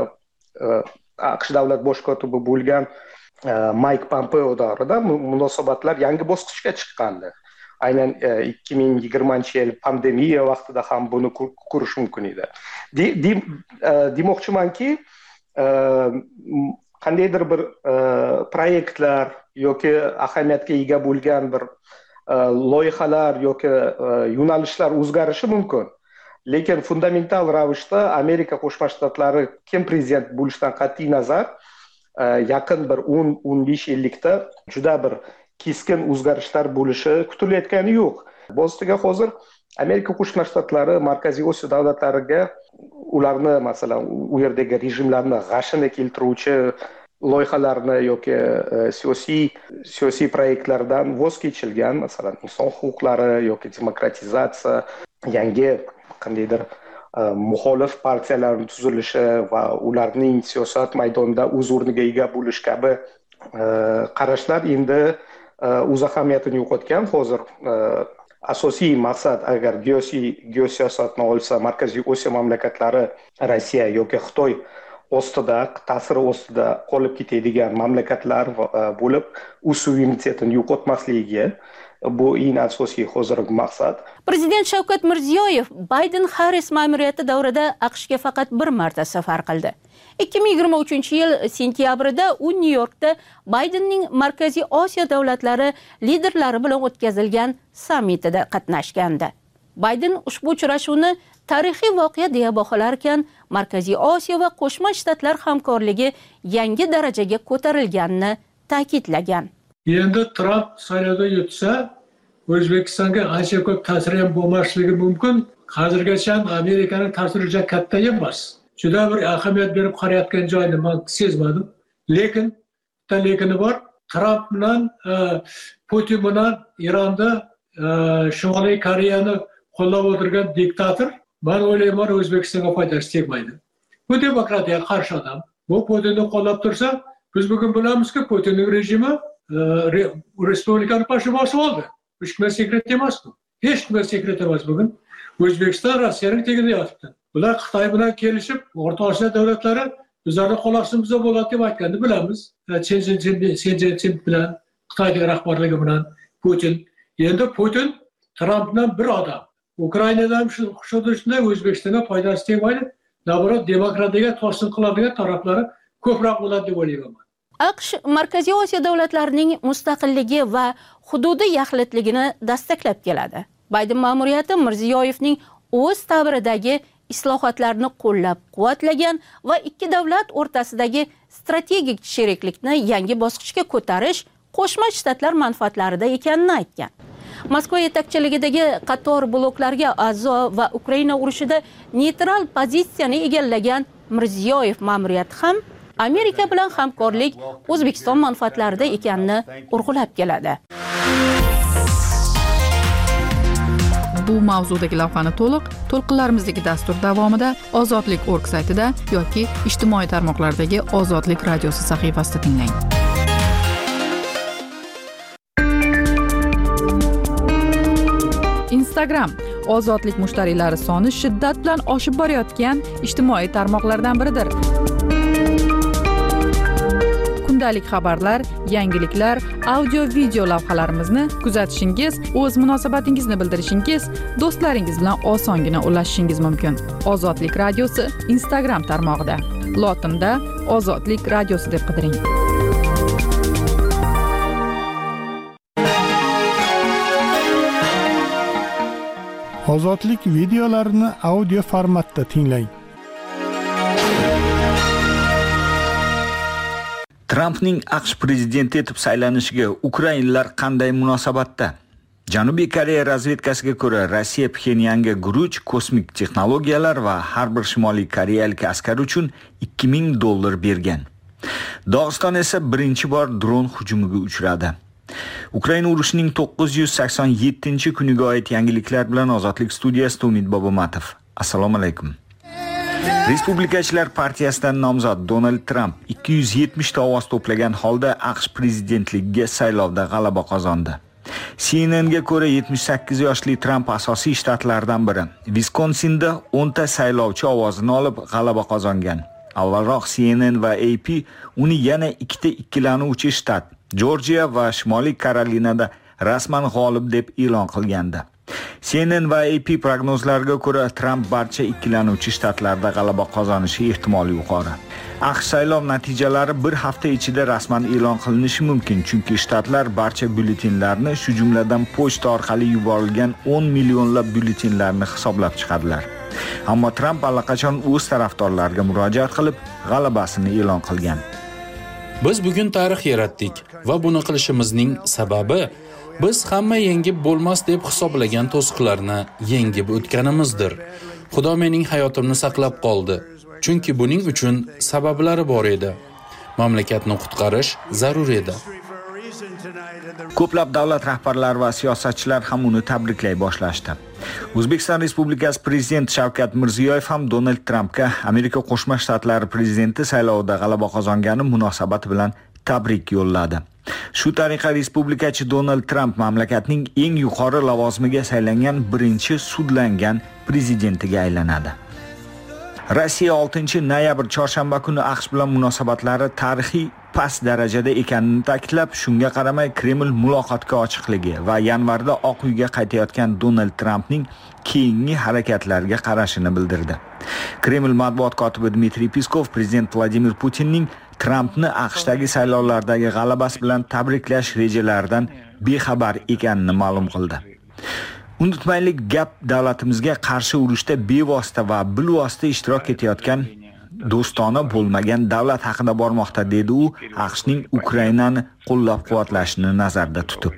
AQSh davlat bosh kotibi bo'lgan Mike Pompeo davrida munosabatlar yangi bosqichga chiqqandi. Aynan ikki ming yigirmanchi yil pandemiya vaqtida ham buni ko'rish mumkin edi. Demoqchimanki, qandaydir bir proyektlar yoki ahamiyatga ega bo'lgan bir loyihalar yoki yo'nalishlar o'zgarishi mumkin. Lekin fundamental ravishda Amerika Qo'shma Shtatlari kim prezident bo'lishidan qat'iy nazar yaqin bir o'n o'n besh yillikda juda bir keskin o'zgarishlar bo'lishi kutilayotgani yo'q. Bostiga hozir Amerika Qo'shma Shtatlari Markaziy Osiyo davlatlariga ularni masalan u yerdagi rejimlarni g'ashini keltiruvchi loyihalarni yoki siyosiy siyosiy proyektlardan voz kechilgan, masalan inson huquqlari yoki demokratizatsiya, yangi qandaydir muxolif partiyalarning tuzilishi va ularning siyosat maydonida o'z o'rniga ega bo'lish kabi qarashlar endi o'z ahamiyatini yo'qotgan. Hozir asosiy maqsad agar geosiyosatni olsa Markaziy Osiyo mamlakatlari Rossiya yoki Xitoy ostida, ta'siri ostida qolib ketadigan mamlakatlar bo'lib, o'z suverenitetini yo'qotmasligiga bu eng asosiy hozirgi maqsad. Prezident Shavkat Mirziyoyev Bayden-Harris ma'muriyati davrida AQShga faqat bir marta safar qildi. ikki ming yigirma uchinchi yil sentyabrida u Nyu-Yorkda Baydenning Markaziy Osiyo davlatlari liderlari bilan o'tkazilgan sammitida qatnashgandi. Bayden ushbu uchrashuvni tarixiy voqea deya baholar ekan, Markaziy Osiyo va Qo'shma Shtatlar hamkorligi yangi darajaga ko'tarilganini ta'kidlagan. Endi Trump saylovda yutsa, O'zbekistonga ancha ko'p ta'siri ham bo'lmasligi mumkin. Hozirgacha Amerikaning ta'siri juda katta emas. Juda bir ahamiyat berib qarayotgan joyini men sezmadim. Lekin bitta lekini bor. Trump bilan Putin bilan Eronda Shimoliy Koreyani qo'llab o'tirgan diktator, men o'ylayman O'zbekistonga foydasi tegmaydi. Bu demokratiyaga qarshi odam. Bu Putinni qo'llab tursa, biz bugun bilamizki, Putinning rejimi respublikani boshib oldi. Hech kimga sekret emas bu. Hech kimga sekret emas bugun. O'zbekiston Rossiyaning tagida yotibdi. Ular Xitoy bilan kelishib, O'rta Osiyo davlatlari bizlarning qo'l ostimizda bo'ladi deb aytganini bilamiz. Chen Jinping bilan, Xitoy rahbarligi bilan Putin. Endi Putin Trampdan bir odam. Ukrainadan shu shunday O'zbekistonga foydasi tegmaydi. Navbat demokratiyaga to'sin qiladigan taraflari ko'proq bo'ladi deb o'ylayman. AQSh Markaziy Osiyo davlatlarining mustaqilligi va hududi yaxlitligini dastaklab keladi. Bayden ma'muriyati Mirziyoyevning o'z ta'biridagi islohotlarni qo'llab-quvvatlagan va ikki davlat o'rtasidagi strategik sheriklikni yangi bosqichga ko'tarish Qo'shma Shtatlar manfaatlarida ekanini aytgan. Moskva yetakchiligidagi qator bloklarga a'zo va Ukraina urushida neytral pozitsiyani egallagan Mirziyoyev ma'muriyati ham Amerika bilan hamkorlik O'zbekiston manfaatlarida ekanini urg'ulab keladi. Bu mavzudagi lavhani to'liq to'lqinlarimizdagi dastur davomida Ozodlik nokta org saytida yoki ijtimoiy tarmoqlardagi Ozodlik radiosi sahifasida tinglang. Instagram Ozodlik mushtariylari soni shiddat bilan oshib borayotgan ijtimoiy tarmoqlardan biridir. Kundalik xabarlar, yangiliklar, audio-video lavhalarimizni kuzatishingiz, o'z munosabatingizni bildirishingiz, do'stlaringiz bilan osongina ulashishingiz mumkin. Ozodlik radiosi Instagram tarmog'ida. Lotinda Ozodlik radiosi deb qidiring. Ozodlik videolarini audio formatda tinglang. Trampning AQSh prezidenti etib saylanishiga ukrainlar qanday munosabatda? Janubiy Koreya razvedkasiga ko'ra, Rossiya Pxenyanga guruch, kosmik texnologiyalar va har bir Shimoliy koreyalik askar uchun ikki ming dollar bergan. Dog'iston esa birinchi bor dron hujumiga uchradi. Ukraina urushining to'qqiz yuz sakson yettinchi kuniga oid yangiliklar bilan Ozodlik studiyasida Umid Bobomatov. Assalomu alaykum. Respublikachilar partiyasidan nomzod Donald Trump ikki yuz yetmish ta ovoz to'plagan holda AQSh prezidentligiga saylovda g'alaba qozondi. C N N ga ko'ra yetmish sakkiz yoshli Trump asosiy shtatlardan biri. Viskonsinda o'n ta saylovchi ovozini olib g'alaba qozongan. Avvalroq C N N va A P uni yana ikkita ikkilanuvchi shtat, Georgia va Shimoliy Karolinada rasman g'olib deb e'lon qilgandi. C N N va A P prognozlariga ko'ra Trump barcha ikkilanuvchi shtatlarda g'alaba qozonishi ehtimoli yuqori. AQSh saylov natijalari bir hafta ichida rasman e'lon qilinishi mumkin, chunki shtatlar barcha byulletenlarni, shu jumladan pochta orqali yuborilgan o'n millionlab byulletenlarni hisoblab chiqadilar. Ammo Trump allaqachon o'z tarafdorlariga murojaat qilib, g'alabasini e'lon qilgan. Biz bugun tarix yaratdik va buni qilishimizning sababi biz hamma yengib bo'lmas deb hisoblagan to'siqlarni yengib o'tganimizdir. Xudo mening hayotimni saqlab qoldi, chunki buning uchun sabablari bor edi. Mamlakatni qutqarish zarur edi. Ko'plab davlat rahbarlari va siyosatchilar ham uni tabriklay boshlashdi. O'zbekiston Respublikasi prezidenti Shavkat Mirziyoyev ham Donald Trampga Amerika Qo'shma Shtatlari prezidenti saylovida g'alaba qozongani munosabati bilan tabrik yo'lladi. Shu tariqa respublikachi Donald Trump mamlakatning eng yuqori lavozimiga saylangan birinchi sudlangan prezidentiga aylanadi. Rossiya oltinchi noyabr chorshanba kuni AQSh bilan munosabatlari tarixiy past darajada ekanini ta'kidlab, shunga qaramay Kreml muloqotga ochiqligi va yanvarda Oq uyga qaytayotgan Donald Trampning keyingi harakatlariga qarashini bildirdi. Kreml matbuot kotibi Dmitriy Peskov prezident Vladimir Putinning Trampni AQShdagi saylovlardagi g'alabasi bilan tabriklash rejalaridan bexabar ekanini ma'lum qildi. Unutmaylik, gap davlatimizga qarshi urushda bevosita va bilvosita ishtirok etayotgan do'stona bo'lmagan davlat haqida bormoqda, dedi u, AQShning Ukrainani qo'llab-quvvatlashini nazarda tutib.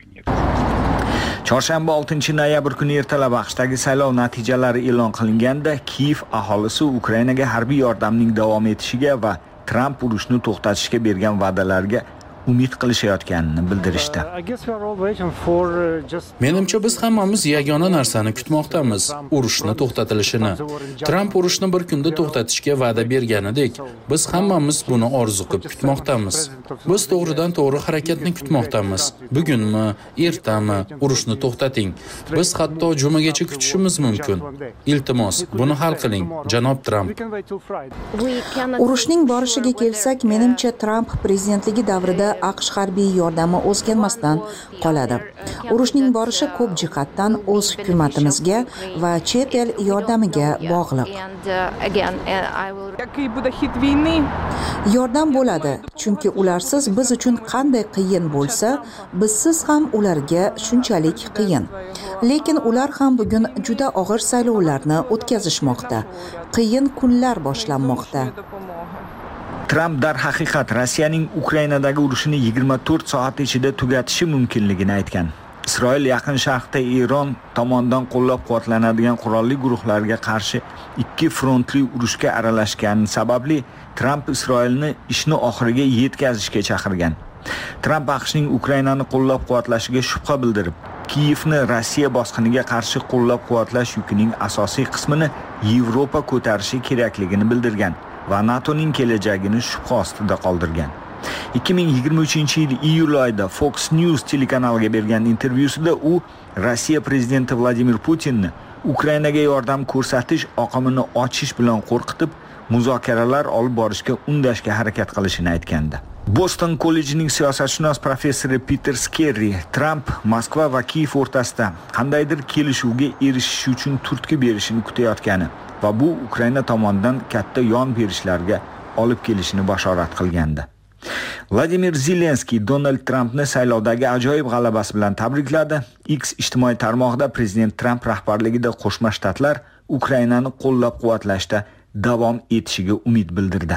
Chorshanba oltinchi noyabr kuni ertalab AQShdagi saylov natijalari e'lon qilinganda, Kiyev aholisi Ukrainaga harbiy yordamning davom etishiga va Trump urushni to'xtatishga bergan va'dalarga umid qilishayotganini bildirishdi. Menimcha biz hammamiz yagona narsani kutmoqdamiz, urushni to'xtatilishini. Trump urushni bir kunda to'xtatishga va'da berganidek, biz hammamiz buni orzu qilib kutmoqdamiz. Biz to'g'ridan to'g'ri harakatni kutmoqdamiz. Bugunmi, ertami urushni to'xtating. Biz hatto jumagacha kutishimiz mumkin. Iltimos, buni hal qiling, janob Trump. Urushning borishiga kelsak, menimcha Trump prezidentligi davrida AQSh harbiy yordami o'zgarmasdan qoladi. Urushning borishi ko'p jihatdan o'z hukumatimizga va chet el yordamiga bog'liq. Yordam bo'ladi, chunki ularsiz biz uchun qanday qiyin bo'lsa, bizsiz ham ularga shunchalik qiyin. Lekin ular ham bugun juda og'ir saylovlarni o'tkazishmoqda. Qiyin kunlar boshlanmoqda. Trump darhaqiqat Rossiyaning Ukrainadagi urushini yigirma to'rt soat ichida tugatishi mumkinligini aytgan. Isroil Yaqin Sharqda Eron tomonidan qo'llab-quvvatlanadigan qurolli guruhlarga qarshi ikki frontli urushga aralashgani sababli Trump Isroilni ishni oxiriga yetkazishga chaqirgan. Tramp AQShning Ukrainani qo'llab-quvvatlashiga shubha bildirib, Kiyevni Rossiya bosqiniga qarshi qo'llab-quvvatlash yukining asosiy qismini Yevropa ko'tarishi kerakligini bildirgan va NATOning kelajagini shubha ostida qoldirgan. ikki ming yigirma uchinchi yil iyul oyida Fox News telekanaliga bergan intervyusida u Rossiya prezidenti Vladimir Putinni Ukrainaga yordam ko'rsatish oqimini ochish bilan qo'rqitib, muzokaralar olib borishga undashga harakat qilishini aytgandi. Boston kollejining siyosatshunos professori Peter Skerry Trump Moskva va Kiyev o'rtasida qandaydir kelishuvga erishish uchun turtki berishini kutayotgani va bu Ukraina tomonidan katta yon berishlarga olib kelishini bashorat qilgandi. Vladimir Zelenskiy Donald Trampni saylovdagi ajoyib g'alabasi bilan tabrikladi. X ijtimoiy tarmog'ida prezident Tramp rahbarligida Qo'shma Shtatlar Ukrainani qo'llab-quvvatlashda davom etishiga umid bildirdi.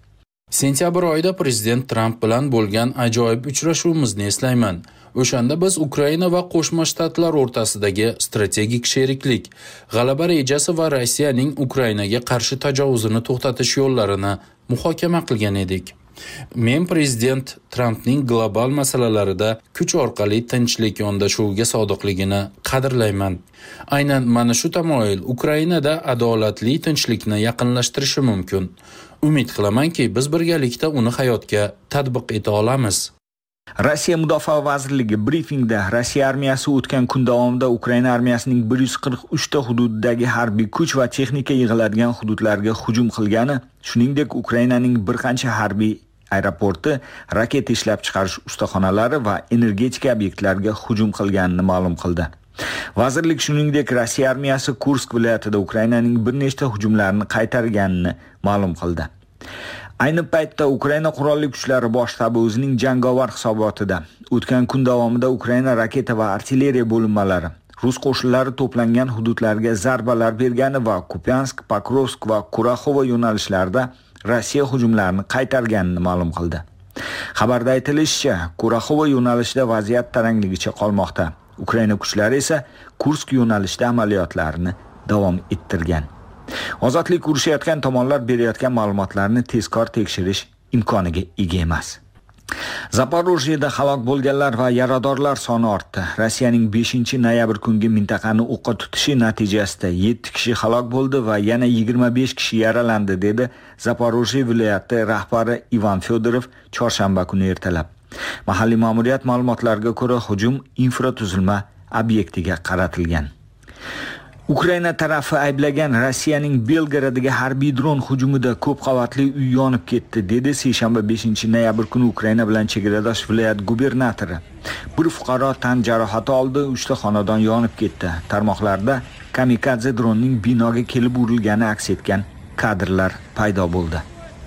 Sentyabr oyida prezident Tramp bilan bo'lgan ajoyib uchrashuvimizni eslayman. O'shanda biz Ukraina va Qo'shma Shtatlar o'rtasidagi strategik sheriklik, g'alaba rejasi va Rossiyaning Ukrainaga qarshi tajovuzini to'xtatish yo'llarini muhokama qilgan edik. Men prezident Trampning global masalalarida kuch orqali tinchlik yondashuviga sodiqligini qadrlayman. Aynan mana shu tamoyil Ukrainada adolatli tinchlikni yaqinlashtirishi mumkin. Umid qilamanki, biz birgalikda uni hayotga tatbiq eta olamiz. Rossiya Mudofaa vazirligi brifingda Rossiya armiyasi o'tgan kun davomida Ukraina armiyasining bir yuz qirq uch ta hududidagi harbiy kuch va texnika yig'iladigan hududlarga hujum qilgani, shuningdek Ukrainaning bir qancha harbiy aeroporti, raketa ishlab chiqarish ustaxonalari va energetika obyektlariga hujum qilganini ma'lum qildi. Vazirlik shuningdek Rossiya armiyasi Kursk viloyatida Ukrainaning bir nechta hujumlarini qaytarganini ma'lum qildi. Ayni paytda Ukraina qurolli kuchlari bosh shtabi o'zining jangovar hisobotida o'tgan kun davomida Ukraina raketa va artilleriya bo'linmalari rus qo'shinlari to'plangan hududlarga zarbalar bergani va Kupiansk, Pokrovsk va Kuraxovo yo'nalishlarida Rossiya hujumlarini qaytarganini ma'lum qildi. Xabarda aytilishicha, Kuraxovo yo'nalishida vaziyat tarangligicha qolmoqda. Ukraina kuchlari esa Kursk yo'nalishida amaliyotlarini davom ettirgan. Ozodlik urushayotgan tomonlar berayotgan ma'lumotlarni tezkor tekshirish imkoniga ega emas. Zaporojyeda halok bo'lganlar va yaradorlar soni ortdi. Rossiyaning beshinchi noyabr kungi mintaqani o'qqa tutishi natijasida yetti kishi halok bo'ldi va yana yigirma besh kishi yaralandi, dedi Zaporojye viloyati rahbari Ivan Fedorov chorshanba kuni ertalab. Mahalliy ma'muriyat ma'lumotlariga ko'ra, hujum infratuzilma obyektiga qaratilgan. Ukraina tarafi ayblagan Rossiyaning Belgradiga harbiy dron hujumida ko'p qavatli uy yonib ketdi, dedi seshanba beshinchi noyabr kuni Ukraina bilan chegaradosh viloyat gubernatori. Bir fuqaro tan jarohati oldi, uchta xonadon yonib ketdi. Tarmoqlarda kamikadze dronning binoga kelib urilgani aks etgan kadrlar paydo bo'ldi.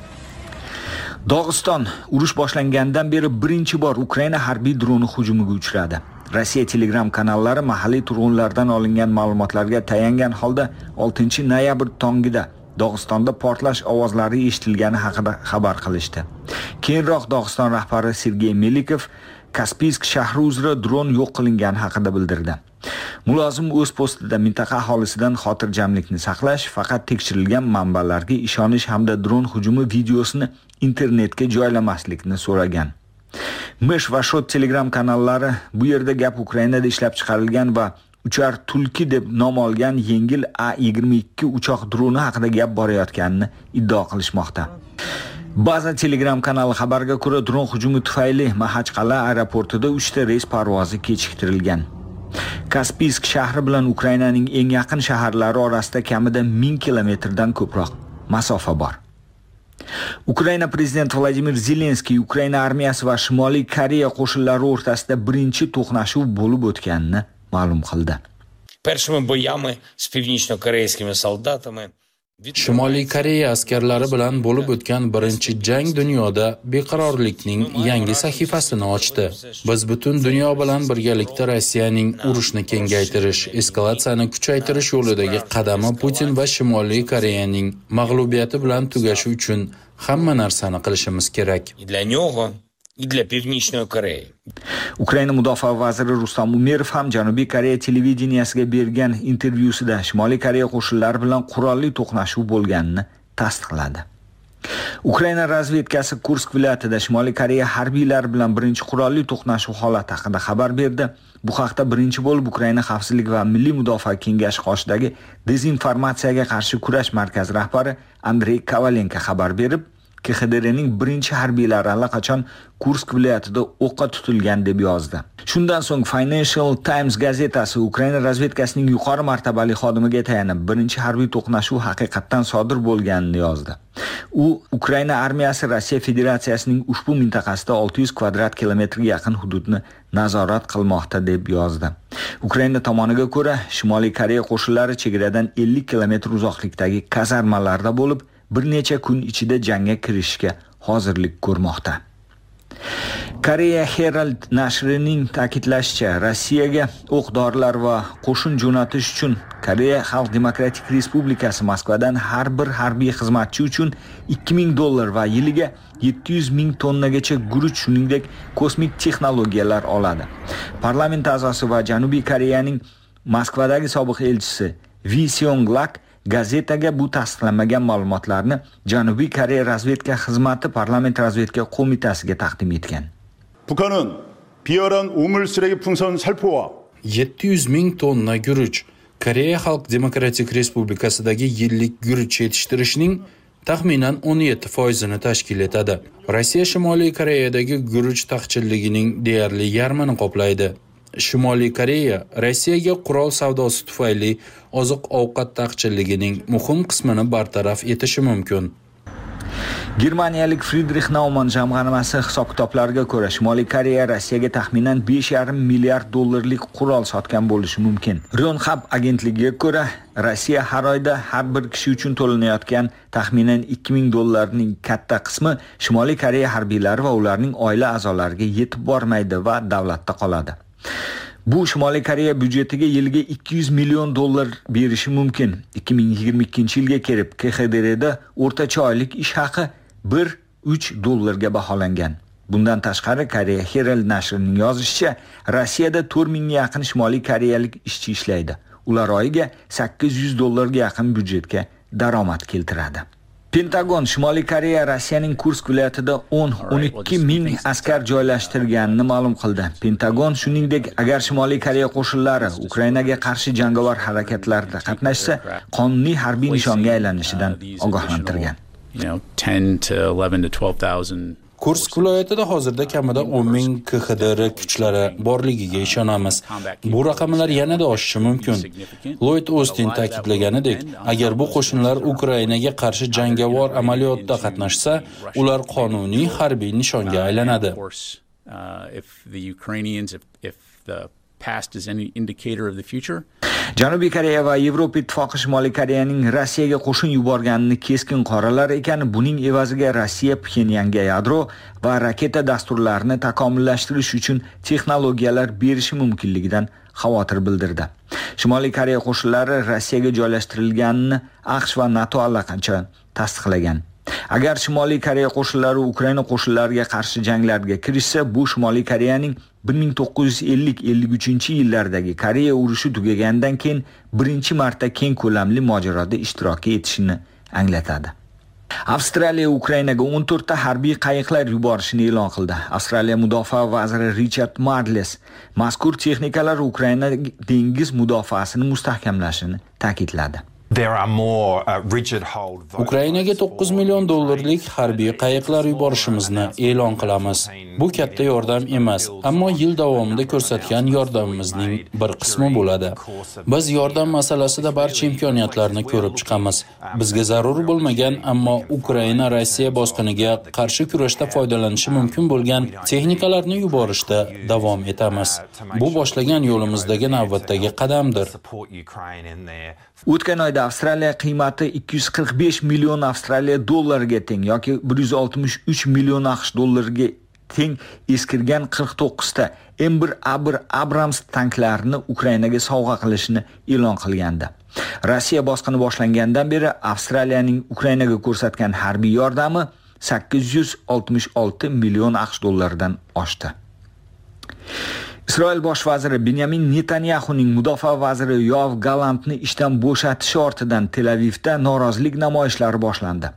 Dog'iston urush boshlangandan beri birinchi bor Ukraina harbiy droni hujumiga uchradi. Rossiya Telegram kanallari mahalliy turg'unlardan olingan ma'lumotlarga tayangan holda oltinchi noyabr tongida Dog'istonda portlash ovozlari eshitilgani haqida xabar qilishdi. Keyinroq Dog'iston rahbari Sergey Melikov Kaspiysk shahri uzra dron yo'q qilingani haqida bildirdi. Mulozim o'z postida mintaqa aholisidan xotirjamlikni saqlash, faqat tekshirilgan manbalarga ishonish hamda dron hujumi videosini internetga joylamaslikni so'ragan. Mish va Shot Telegram kanallari bu yerda gap Ukrainada ishlab chiqarilgan va uchar tulki deb nom olgan yengil A yigirma ikki uchoq droni haqida gap borayotganini iddao qilishmoqda. Ba'zi Telegram kanali xabarga ko'ra, dron hujumi tufayli Maxachqal'a aeroportida uchta reys parvozi kechiktirilgan. Kaspiysk shahri bilan Ukrainaning eng yaqin shaharlari orasida kamida ming kilometrdan ko'proq masofa bor. Ukraina prezidenti Vladimir Zelenskiy Ukraina armiyasi va Shimoliy Koreya qo'shinlari o'rtasida birinchi to'qnashuv bo'lib o'tganini ma'lum qildi. Першими боями з північно-корейськими солдатами Shimoliy Koreya askarlari bilan bo'lib o'tgan birinchi jang dunyoda beqarorlikning yangi sahifasini ochdi. Biz butun dunyo bilan birgalikda Rossiyaning urushni kengaytirish, eskalatsiyani kuchaytirish yo'lidagi qadami Putin va Shimoliy Koreyaning mag'lubiyati bilan tugashi uchun hamma narsani qilishimiz kerak. Для нього и для Північної Кореї. Ukraina mudofaa vaziri Rustam Umerov ham Janubiy Koreya televideniyasiga bergan intervyusida Shimoliy Koreya qo'shinlari bilan qurolli to'qnashuv bo'lganini tasdiqladi. Ukraina razvedkasi Kursk viloyatida Shimoliy Koreya harbiylari bilan birinchi qurolli to'qnashuv holati haqida xabar berdi. Bu haqda birinchi bo'lib Ukraina xavfsizlik va milliy mudofaa kengashi qoshidagi dezinformatsiyaga qarshi kurash markazi rahbari Andrey Kovalenko xabar berib, K X D Rning birinchi harbiylari allaqachon Kursk viloyatida o'qqa tutilgan deb yozdi. Shundan so'ng Financial Times gazetasi Ukraina razvedkasining yuqori martabali xodimiga tayanib, birinchi harbiy to'qnashuv haqiqatdan sodir bo'lganini yozdi. U Ukraina armiyasi Rossiya Federatsiyasining ushbu mintaqasida olti yuz kvadrat kilometrga yaqin hududni nazorat qilmoqda deb yozdi. Ukraina tomoniga ko'ra, Shimoliy Koreya qo'shinlari chegaradan ellik kilometr uzoqlikdagi kazarmalarda bo'lib, bir necha kun ichida jangga kirishga hozirlik ko'rmoqda. Korea Herald nashrining ta'kidlashicha, Rossiyaga o'q-dorilar va qo'shin jo'natish uchun Koreya Xalq Demokratik Respublikasi Moskvadan har bir harbiy xizmatchi uchun ikki ming dollar va yiliga yetti yuz ming tonnagacha guruch, shuningdek kosmik texnologiyalar oladi. Parlament a'zosi va Janubiy Koreyaning Moskvadagi sobiq elchisi Vi Seong-lak gazetaga bu tasdiqlanmagan ma'lumotlarni Janubiy Koreya razvedka xizmati parlament razvedka qo'mitasiga taqdim etgan. 북한은 비열한 우물 쓰레기 풍선 살포와 yetti yuz ming tonna guruch Koreya Xalq Demokratik Respublikasidagi yillik guruch yetishtirishning taxminan o'n yetti foizini tashkil etadi. Rossiya Shimoliy Koreyadagi guruch taqchilligining deyarli yarmini qoplaydi. Shimoliy Koreya Rossiyaga qurol savdosi tufayli oziq-ovqat taqchilligining muhim qismini bartaraf etishi mumkin. Germaniyalik Friedrich Naumann jamg'armasi hisob-kitoblariga ko'ra, Shimoliy Koreya Rossiyaga taxminan besh yarim milliard dollarlik qurol sotgan bo'lishi mumkin. Yonhap agentligiga ko'ra, Rossiya har oyda har bir kishi uchun to'lanayotgan taxminan ikki ming dollarning katta qismi Shimoliy Koreya harbiylari va ularning oila a'zolariga yetib bormaydi va davlatda qoladi. Bu Shimoliy Koreya byudjetiga yiliga ikki yuz million dollar berishi mumkin. ikki ming yigirma ikkinchi yilga kelib K X D Rda o'rtacha oylik ish haqi bir uch dollarga baholangan. Bundan tashqari Koreya Herald nashrining yozishicha, Rossiyada to'rt mingga yaqin Shimoliy koreyalik ishchi ishlaydi. Ular oyiga sakkiz yuz dollarga yaqin byudjetga daromad keltiradi. Pentagon Shimoliy Koreya Rossiyaning Kursk viloyatida o'n o'n ikki ming askar joylashtirganini ma'lum qildi. Pentagon shuningdek, agar Shimoliy Koreya qo'shinlari Ukrainaga qarshi jangovar harakatlarda qatnashsa, qonuniy harbiy nishonga aylanishidan ogohlantirgan. Kursk viloyatida hozirda kamida o'n ming K X D R kuchlari borligiga ishonamiz. Bu raqamlar yanada oshishi mumkin. Lloyd Austin ta'kidlaganidek, agar bu qo'shinlar Ukrainaga qarshi jangovar amaliyotda qatnashsa, ular qonuniy harbiy nishonga aylanadi. Janubiy Koreya va Yevropa Ittifoqi Shimoliy Koreyaning Rossiyaga qo'shin yuborganini keskin qoralar ekan, buning evaziga Rossiya Pxenyanga yadro va raketa dasturlarini takomillashtirish uchun texnologiyalar berishi mumkinligidan xavotir bildirdi. Shimoliy Koreya qo'shinlari Rossiyaga joylashtirilganini AQSh va NATO allaqancha tasdiqlagan. Agar Shimoliy Koreya qo'shinlari Ukraina qo'shinlariga qarshi janglarga kirishsa, bu Shimoliy Koreyaning bir ming to'qqiz yuz ellik ellik uchinchi yillardagi Koreya urushi tugagandan keyin birinchi marta keng ko'lamli mojaroda ishtirok etishini anglatadi. Avstraliya Ukrainaga o'n to'rt ta harbiy qayiqlar yuborishini e'lon qildi. Avstraliya mudofaa vaziri Richard Marles mazkur texnikalar Ukraina dengiz mudofaasini mustahkamlashini ta'kidladi. Ukrainaga to'qqiz million dollarlik harbiy qayiqlar yuborishimizni e'lon qilamiz. Bu katta yordam emas, ammo yil davomida ko'rsatgan yordamimizning bir qismi bo'ladi. Biz yordam masalasida barcha imkoniyatlarni ko'rib chiqamiz. Bizga zarur bo'lmagan, ammo Ukraina Rossiya bosqiniga qarshi kurashda foydalanishi mumkin bo'lgan texnikalarni yuborishda davom etamiz. Bu boshlagan yo'limizdagi navbatdagi qadamdir. O'tgan oyda Avstraliya qiymati ikki yuz qirq besh million Avstraliya dollariga teng yoki bir yuz oltmish uch million AQSh dollariga teng eskirgan qirq to'qqiz ta M bir A bir Abrams tanklarini Ukrainaga sovg'a qilishini e'lon qilgandi. Rossiya bosqini boshlangandan beri Avstraliyaning Ukrainaga ko'rsatgan harbiy yordami sakkiz yuz oltmish olti million AQSh dollaridan oshdi. Isroil bosh vaziri Benyamin Netanyahuning mudofaa vaziri Yoav Galantni ishdan bo'shatishi ortidan Tel Avivda norozilik namoyishlari boshlandi.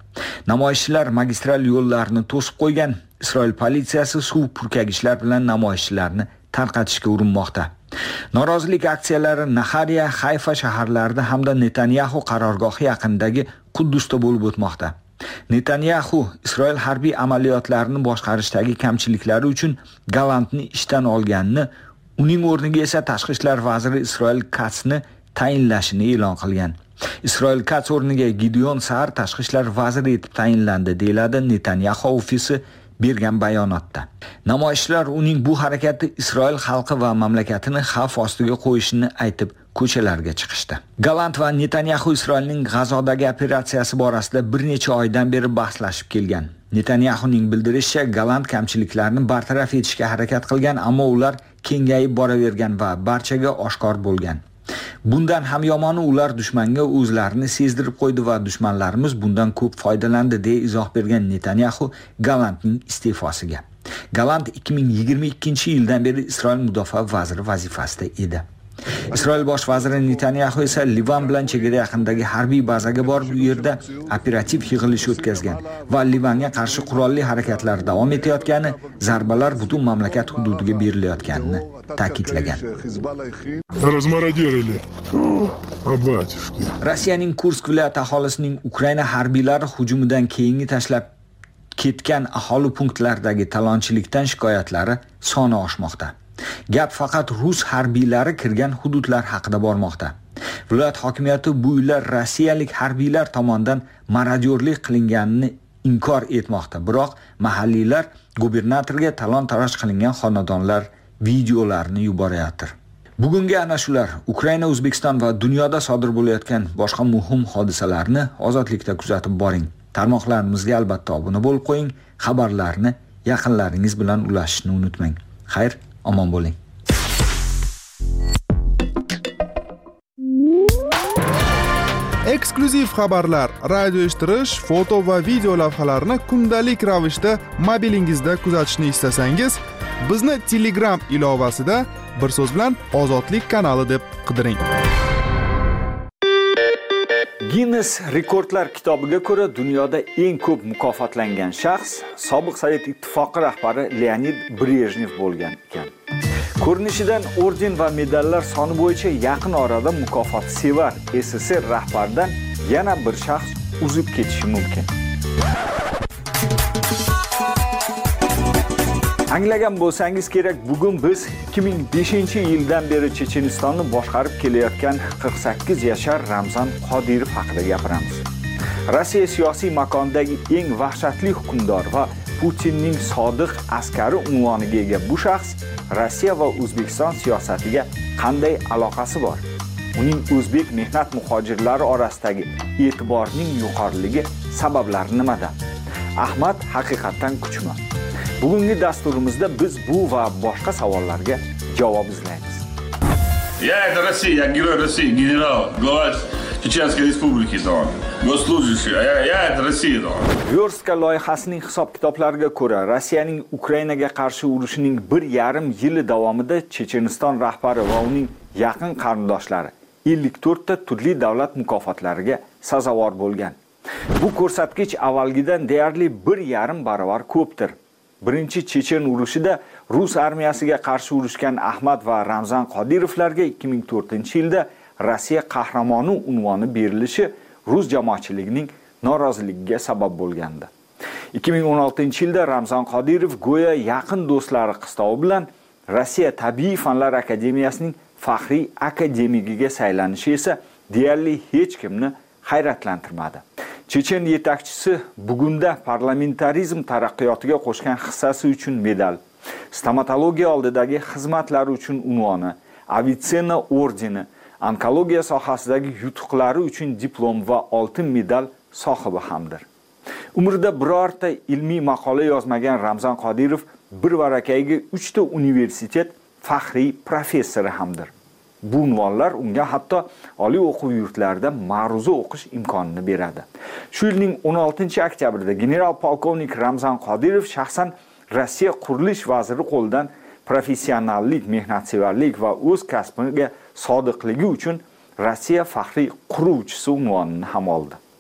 Namoyishchilar magistral yo'llarni to'sib qo'ygan. Isroil politsiyasi suv purkagichlar bilan namoyishchilarni tarqatishga urinmoqda. Norozilik aksiyalari Nahariya, Hayfa shaharlarida hamda Netanyahu qarorgohi yaqinidagi Quddusda bo'lib o'tmoqda. Netanyahu Isroil harbiy amaliyotlarini boshqarishdagi kamchiliklari uchun Galantni ishdan olganini, uning o'rniga esa tashqi ishlar vaziri Isroil Katsni tayinlashini e'lon qilgan. Isroil Kats o'rniga Gideon Sa'ar tashqi ishlar vaziri etib tayinlandi, deyiladi Netanyahu ofisi bergan bayonotda. Namoyishchilar uning bu harakati Isroil xalqi va mamlakatini xavf ostiga qo'yishini aytib ko'chalarga chiqishdi. Galant va Netanyahu Isroilning G'azodagi operatsiyasi borasida bir necha oydan beri bahslashib kelgan. Netanyahuning bildirishicha, Galant kamchiliklarni bartaraf etishga harakat qilgan, ammo ular kengayib boravergan va barchaga oshkor bo'lgan. Bundan ham yomoni, ular dushmanga o'zlarini sezdirib qo'ydi va dushmanlarimiz bundan ko'p foydalandi, deya izoh bergan Netanyahu Galantning iste'fosiga. Galant ikki ming yigirma ikkinchi yildan beri Isroil mudofaa vaziri vazifasida edi. Isroil bosh vaziri Netanyahu esa Livan bilan chegara yaqinidagi harbiy bazaga borib, u yerda operativ yig'ilish o'tkazgan va Livanga qarshi qurolli harakatlar davom etayotgani, zarbalar butun mamlakat hududiga berilayotganini ta'kidlagan. Rossiyaning Kursk viloyati aholisining Ukraina harbiylari hujumidan keyingi tashlab ketgan aholi punktlaridagi talonchilikdan shikoyatlari soni oshmoqda. Gap faqat rus harbiylari kirgan hududlar haqida bormoqda. Viloyat hokimiyati bu yillar rossiyalik harbiylar tomonidan marodyorlik qilinganini inkor etmoqda. Biroq mahalliylar gubernatorga talon-taroj qilingan xonadonlar videolarini yuborayotir. Bugungi ana shular Ukraina, O'zbekiston va dunyoda sodir bo'layotgan boshqa muhim hodisalarni ozodlikda kuzatib boring. Tarmoqlarimizga albatta obuna bo'lib qo'ying. Xabarlarni yaqinlaringiz bilan ulashishni unutmang. Xayr, omon bo'ling. Eksklyuziv xabarlar, radio eshittirish, foto va video lavhalarni kundalik ravishda mobilingizda kuzatishni istasangiz, bizni Telegram ilovasida bir so'z bilan Ozodlik kanali deb qidiring. Guinness rekordlar kitobiga ko'ra dunyoda eng ko'p mukofotlangan shaxs sobiq Sovet ittifoqi rahbari Leonid Brejnev bo'lgan ekan. Ko'rinishidan orden va medallar soni bo'yicha yaqin orada mukofot sevar S S R rahbaridan yana bir shaxs uzib ketishi mumkin. Anglagan bo'lsangiz kerak, bugun biz ikki ming beshinchi yildan beri Chechenistonni boshqarib kelayotgan qirq sakkiz yashar Ramzan Qodirov haqida gapiramiz. Rossiya siyosiy makonidagi eng vahshatli hukmdor va Putinning sodiq askari unvoniga ega bu shaxs Rossiya va O'zbekiston siyosatiga qanday aloqasi bor? Uning o'zbek mehnat muhojirlari orasidagi e'tiborining yuqoriligi sabablari nimada? Ahmad haqiqatan kuchmi? Bugungi dasturimizda biz bu va boshqa savollarga javob izlaymiz. Я это Россия, я герой России, генерал, глава Чеченской республики, да. Gosslujchi, я я это Россия, да. Verska loyihasining hisob-kitoblariga ko'ra, Rossiyaning Ukrainaga qarshi urushining bir yarim yili davomida Checheniston rahbari va uning yaqin qarindoshlari ellik to'rtta turli davlat mukofotlariga sazovor bo'lgan. Bu ko'rsatkich avvalgidan deyarli bir yarim barobar ko'pdir. Birinchi Chechen urushida Rus armiyasiga qarshi urushgan Ahmad va Ramzan Qodirovlarga ikki ming to'rtinchi yilda Rossiya qahramoni unvoni berilishi Rus jamoatchiligining noroziligiga sabab bo'lgandi. ikki ming o'n oltinchi yilda Ramzan Qodirov go'yo yaqin do'stlari qistovi bilan Rossiya Tabiiy fanlar akademiyasining faxriy akademigiga saylanishi esa deyarli hech kimni hayratlantirmadi. Chechen yetakchisi bugunda parlamentarizm taraqqiyotiga qo'shgan hissasi uchun medal, stomatologiya oldidagi xizmatlari uchun unvoni, Avitsena ordeni, onkologiya sohasidagi yutuqlari uchun diplom va oltin medal sohibi hamdir. Umrida birorta ilmiy maqola yozmagan Ramzan Qodirov bir varakayga uchta universitet faxriy professori hamdir. Bu unvonlar unga hatto oliy o'quv yurtlarida ma'ruza o'qish imkonini beradi. Shu yilning o'n oltinchi oktyabrida general polkovnik Ramzan Qodirov shaxsan Rossiya qurilish vaziri qo'lidan professionallik, mehnatsevarlik va o'z kasbiga sodiqligi uchun Rossiya faxriy quruvchisi unvonini ham oldi.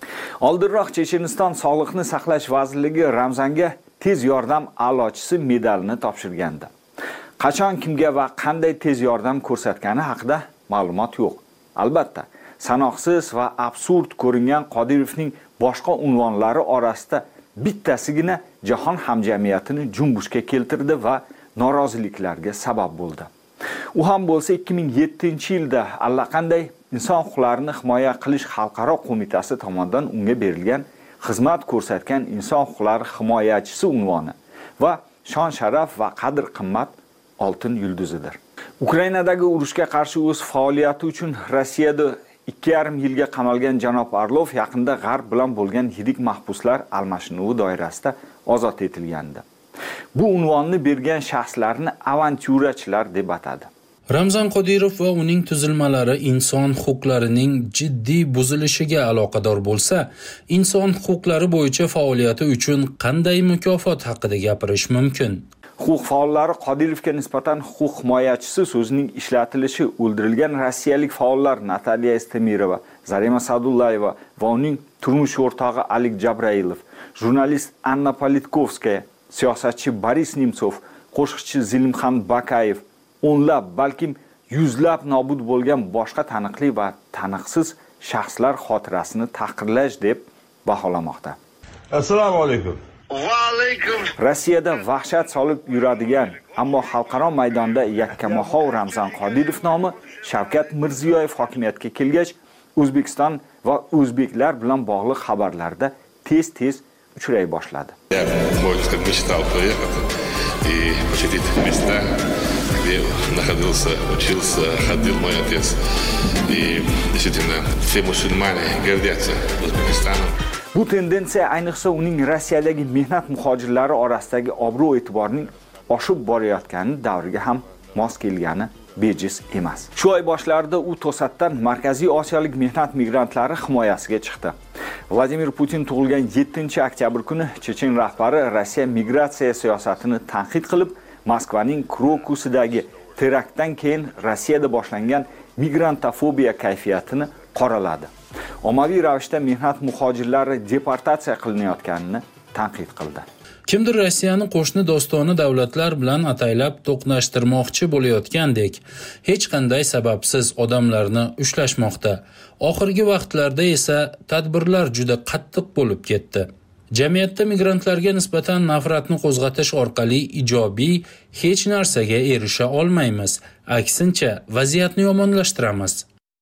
Oldinroq Checheniston Sog'liqni saqlash vazirligi Ramzanga tez yordam a'lochisi medalini topshirgandi. Qachon kimga va qanday tez yordam ko'rsatgani haqida ma'lumot yo'q. Albatta, sanoqsiz va absurd ko'ringan Qodirovning boshqa unvonlari orasida bittasigina jahon hamjamiyatini junbushga keltirdi va noroziliklarga sabab bo'ldi. U ham bo'lsa ikki ming yettinchi yilda allaqanday Inson huquqlarini himoya qilish xalqaro qo'mitasi tomonidan unga berilgan xizmat ko'rsatgan inson huquqlari himoyachisi unvoni va shon sharaf va qadr qimmat oltin yulduzidir. Ukrainadagi urushga qarshi o'z faoliyati uchun Rossiyada ikki yarim yilga qamalgan janob Orlov yaqinda G'arb bilan bo'lgan yirik mahbuslar almashinuvi doirasida ozod etilgandi. Bu unvonni bergan shaxslarni avantyurachilar deb atadi. Ramzan Qodirov va uning tuzilmalari inson huquqlarining jiddiy buzilishiga aloqador bo'lsa, inson huquqlari bo'yicha faoliyati uchun qanday mukofot haqida gapirish mumkin? Huquq faollari Qodirovga nisbatan huquq himoyachisi so'zining ishlatilishi o'ldirilgan rossiyalik faollar Nataliya Estemirova, Zarema Sadullayeva va uning turmush o'rtog'i Alik Jabrailov, jurnalist Anna Politkovskaya, siyosatchi Boris Nemtsov, qo'shiqchi Zilimxon Bakayev, o'nlab, balkim yuzlab nobud bo'lgan boshqa taniqli va taniqsiz shaxslar xotirasini tahqirlash deb baholamoqda. Assalomu alaykum. Va alaykum. Rossiyada vahshat solib yuradigan, ammo xalqaro maydonda yakkamahov Ramzan Qodirov nomi Shavkat Mirziyoyev hokimiyatga kelgach, O'zbekiston va o'zbeklar bilan bog'liq xabarlarda tez-tez uchray boshladi. И посетить места, где находился, учился, ходил мой отец. И действительно, все мусульмане гордятся O'zbekistonом. Bu tendensiya ayniqsa uning Rossiyadagi mehnat muhojirlari orasidagi obro' e'tiborining oshib borayotgani davriga ham mos kelgani bejiz emas. Shu oy boshlarida u to'satdan Markaziy Osiyolik mehnat migrantlari himoyasiga chiqdi. Vladimir Putin tug'ilgan yettinchi oktyabr kuni Chechen rahbari Rossiya migratsiya siyosatini tanqid qilib, Moskvaning Krokusidagi teraktdan keyin Rossiyada boshlangan migrantofobiya kayfiyatini qoraladi. Ommaviy ravishda mehnat muhojirlari deportatsiya qilinayotganini tanqid qildi. Kimdir Rossiyani qo'shni do'stona davlatlar bilan ataylab to'qnashtirmoqchi bo'layotgandek, hech qanday sababsiz odamlarni ushlashmoqda. Oxirgi vaqtlarda esa tadbirlar juda qattiq bo'lib ketdi. Jamiyatda migrantlarga nisbatan nafratni qo'zg'atish orqali ijobiy hech narsaga erisha olmaymiz. Aksincha, vaziyatni yomonlashtiramiz.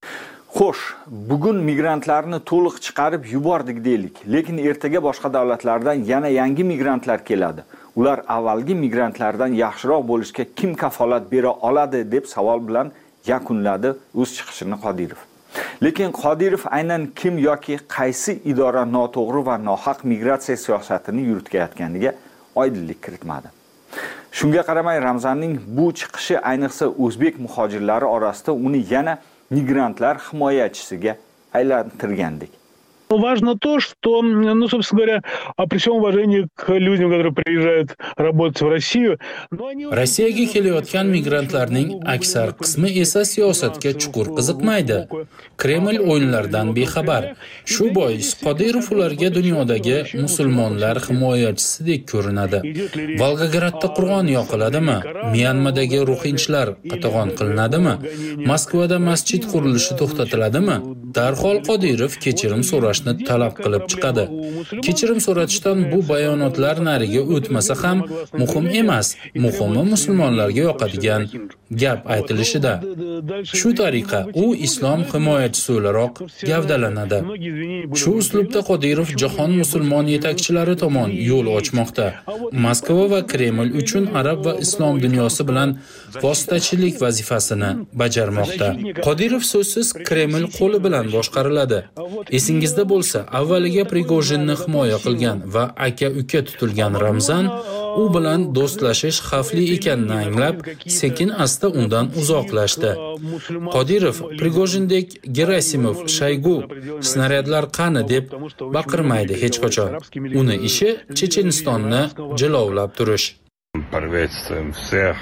Xo'sh, bugun migrantlarni to'liq chiqarib yubordik deylik, lekin ertaga boshqa davlatlardan yana yangi migrantlar keladi. Ular avvalgi migrantlardan yaxshiroq bo'lishga kim kafolat bera oladi deb savol bilan yakunladi o'z chiqishini Qodirov. Lekin Qodirov aynan kim yoki qaysi idora noto'g'ri va nohaq migratsiya siyosatini yuritayotganiga oydinlik kiritmadi. Shunga qaramay Ramzanning bu chiqishi ayniqsa o'zbek muhojirlari orasida uni yana migrantlar himoyachisiga aylantirgandek. Важно то, что, ну, собственно говоря, при всем уважении к людям, которые приезжают работать в Россию, но они... Rossiyaga kelayotgan migrantlarning aksar qismi esa siyosatga chuqur qiziqmaydi. Kreml o'yinlardan bexabar. Shu bois Qodirov ularga dunyodagi musulmonlar himoyachisidek ko'rinadi. Volgogradda Qur'on yoqiladimi? Myanmadagi ruhinchilar qatag'on qilinadimi? Moskvada masjid qurilishi to'xtatiladimi? Darhol Qodirov kechirim so'rash talab qilib chiqadi. Kechirim so'ratishdan bu bayonotlar nariga o'tmasa ham muhim emas. Muhimi musulmonlarga yoqadigan gap aytilishida. Shu tariqa u islom himoyachisi o'laroq gavdalanadi. Shu uslubda Qodirov jahon musulmon yetakchilari tomon yo'l ochmoqda. Moskva va Kreml uchun arab va islom dunyosi bilan vositachilik vazifasini bajarmoqda. Qodirov so'zsiz Kreml qo'li bilan boshqariladi. Esingizda bo'lsa, avvaliga Prigojinni himoya qilgan va aka-uka tutilgan Ramzan u bilan do'stlashish xavfli ekanini anglab, sekin asta undan uzoqlashdi. Qodirov Prigojindek Gerasimov, Shaygu snaryadlar qani deb baqirmaydi hech qachon. Uni ishi Chechenistonni jilovlab turish. Приветствуем всех.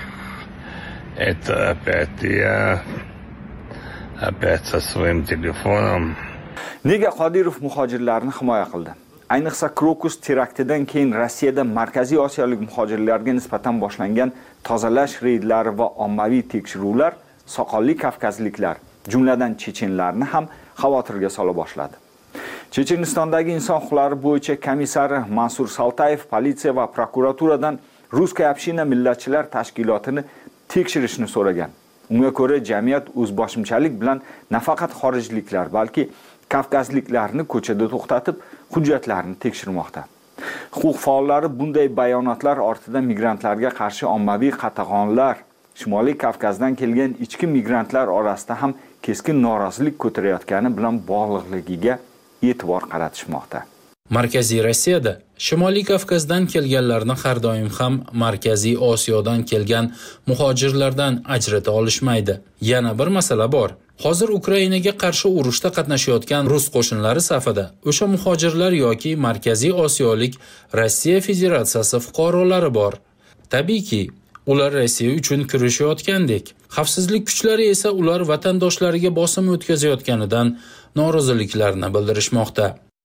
Это опять я, опять со своим телефоном. Nega Qodirov muhojirlarni himoya qildi? Ayniqsa Krokus teraktidan keyin Rossiyada Markaziy Osiyolik muhojirlarga nisbatan boshlangan tozalash reydlari va ommaviy tekshiruvlar soqolli kavkazliklar, jumladan chechenlarni ham xavotirga sola boshladi. Chechenistondagi inson huquqlari bo'yicha komissari Mansur Saltayev politsiya va prokuraturadan Ruskiy община millatchilar tashkilotini tekshirishni so'ragan. Unga ko'ra, jamiyat o'zboshimchalik bilan nafaqat xorijliklar, balki kavkazliklarni ko'chada to'xtatib, hujjatlarini tekshirmoqda. Huquq faollari bunday bayonotlar ortida migrantlarga qarshi ommaviy qatag'onlar, Shimoliy Kavkazdan kelgan ichki migrantlar orasida ham keskin norozilik ko'tarayotgani bilan bog'liqligiga e'tibor qaratishmoqda. Markaziy Rossiyada Shimoliy Kavkazdan kelganlarni har doim ham Markaziy Osiyodan kelgan muhojirlardan ajrata olishmaydi. Yana bir masala bor. Hozir Ukrainaga qarshi urushda qatnashayotgan rus qo'shinlari safida o'sha muhojirlar yoki Markaziy Osiyolik Rossiya Federatsiyasi fuqarolari bor. Tabiiyki, ular Rossiya uchun kurashayotgandek, xavfsizlik kuchlari esa ular vatandoshlariga bosim o'tkazayotganidan noroziliklarini bildirishmoqda.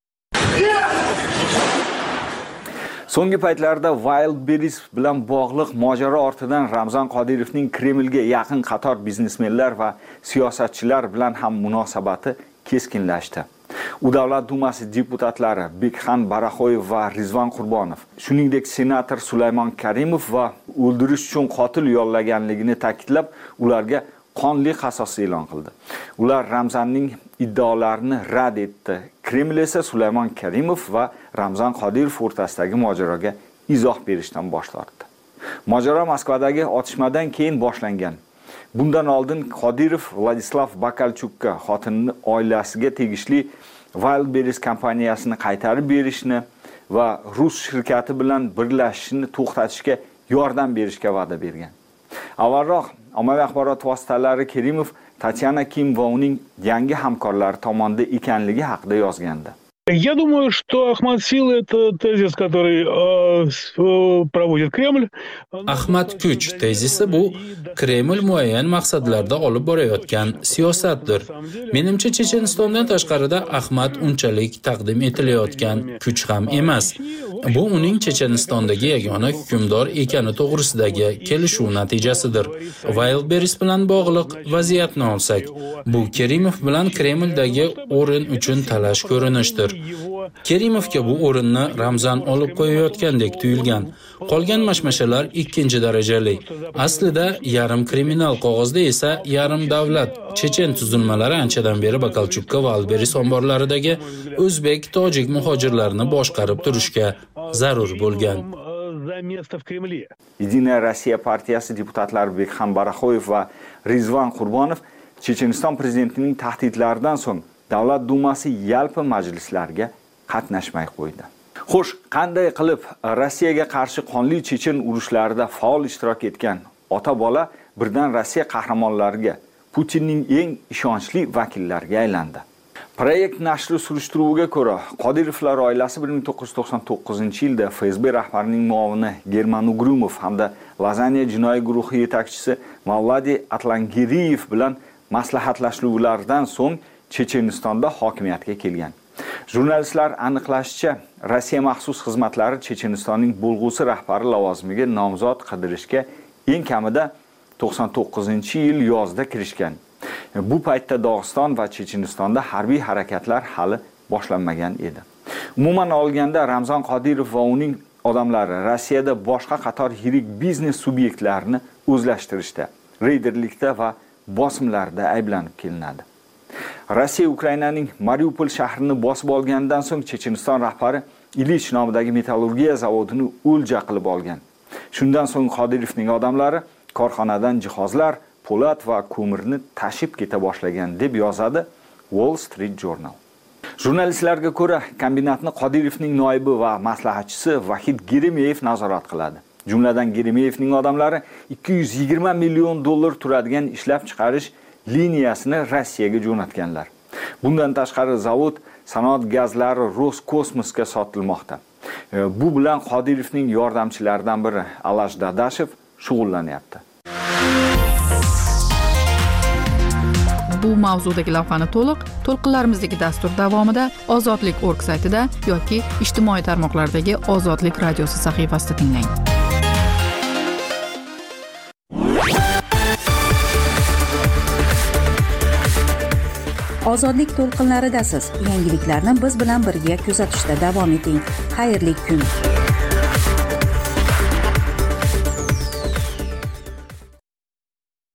So'nggi paytlarda Wildberries bilan bog'liq mojaro ortidan Ramzan Qodirovning Kremlga yaqin qator biznesmenlar va siyosatchilar bilan ham munosabati keskinlashdi. U Davlat Dumasi deputatlari Bekxan Baraxoyev va Rizvan Qurbonov, shuningdek senator Sulaymon Karimov va o'ldirish uchun qotil yollaganligini ta'kidlab, ularga qonli qasos e'lon qildi. Ular Ramzanning iddaolarini rad etdi. Kreml esa Sulaymon Karimov va Ramzan Qodirov o'rtasidagi mojaroga izoh berishdan bosh tortdi. Mojaro Moskvadagi otishmadan keyin boshlangan. Bundan oldin Qodirov Vladislav Bakalchukka xotinini oilasiga tegishli Wildberries kompaniyasini qaytarib berishni va rus shirkati bilan birlashishni to'xtatishga yordam berishga va'da bergan. Avvalroq ommaviy axborot vositalari Kerimov Tatyana Kim va uning yangi hamkorlari tomonidan ekanligi haqida yozgandi. Я думаю, что Ахмад Сил – это тезис, который э, проводит Кремль. Ahmad Kuch tezisi bu Kreml muayyan maqsadlarda olib borayotgan siyosatdir. Menimcha Chechenistondan tashqarida Ahmad unchalik taqdim etilayotgan kuch ham emas. Bu uning Chechenistondagi yagona hukmdor ekani to'g'risidagi kelishuv natijasidir. Wildberries bilan bog'liq vaziyatni olsak, bu Kerimov bilan Kremldagi o'rin uchun talash ko'rinishdir. Kerimovga bu o'rinni Ramzan olib qo'yayotgandek tuyulgan. Qolgan mashmashalar ikkinchi darajali. Aslida yarim kriminal qog'ozda esa yarim davlat chechen tuzilmalari anchadan beri Bakalchukka va Wildberries omborlaridagi o'zbek, tojik muhojirlarni boshqarib turishga zarur bo'lgan. Единая Rossiya partiyasi deputatlari Bekxan Baraxoyev va Rizvan Qurbonov Checheniston prezidentining tahdidlaridan so'ng Davlat Dumasi yalpi majlislarga qatnashmay qo'ydi. Xo'sh, qanday qilib Rossiyaga qarshi qonli chechen urushlarida faol ishtirok etgan ota-bola birdan Rossiya qahramonlariga, Putinning eng ishonchli vakillariga aylandi? Proyekt nashri surishtiruviga ko'ra, Qodirovlar oilasi bir ming to'qqiz yuz to'qson to'qqizinchi yilda F S B rahbarining muovini German Ugrumov hamda Lazaniya jinoiy guruhi yetakchisi Mavladi Atlangeriyev bilan maslahatlashuvlardan so'ng Chechenistonda hokimiyatga kelgan. Jurnalistlar aniqlashicha, Rossiya maxsus xizmatlari Chechenistonning bo'lg'usi rahbari lavozimiga nomzod qidirishga eng kamida to'qson to'qqizinchi yil yozda kirishgan. Bu paytda Dog'iston va Chechenistonda harbiy harakatlar hali boshlanmagan edi. Umuman olganda Ramzan Qodirov va uning odamlari Rossiyada boshqa qator yirik biznes subyektlarini o'zlashtirishda, reyderlikda va bosimlarda ayblanib kelinadi. Rossiya Ukrainaning Mariupol shahrini bosib olgandan so'ng Checheniston rahbari Ilich nomidagi metallurgiya zavodini o'lja qilib olgan. Shundan so'ng Qodirovning odamlari korxonadan jihozlar, po'lat va ko'mirni tashib keta boshlagan deb yozadi Wall Street Journal. Jurnalistlarga ko'ra, kombinatni Qodirovning noibi va maslahatchisi Vahid Geremeyev nazorat qiladi. Jumladan Geremeyevning odamlari ikki yuz yigirma million dollar turadigan ishlab chiqarish liniyasini Rossiyaga jo'natganlar. Bundan tashqari zavod sanoat gazlari Roskosmosga sotilmoqda. Bu bilan Qodirovning yordamchilaridan biri Alash Dadashev shug'ullanyapti. Bu mavzudagi lavhani to'liq to'lqinlarimizdagi dastur davomida ozodlik org saytida yoki ijtimoiy tarmoqlardagi Ozodlik radiosi sahifasida tinglang. Ozodlik to'lqinlaridasiz. Yangiliklarni biz bilan birga kuzatishda davom eting. Xayrli kun.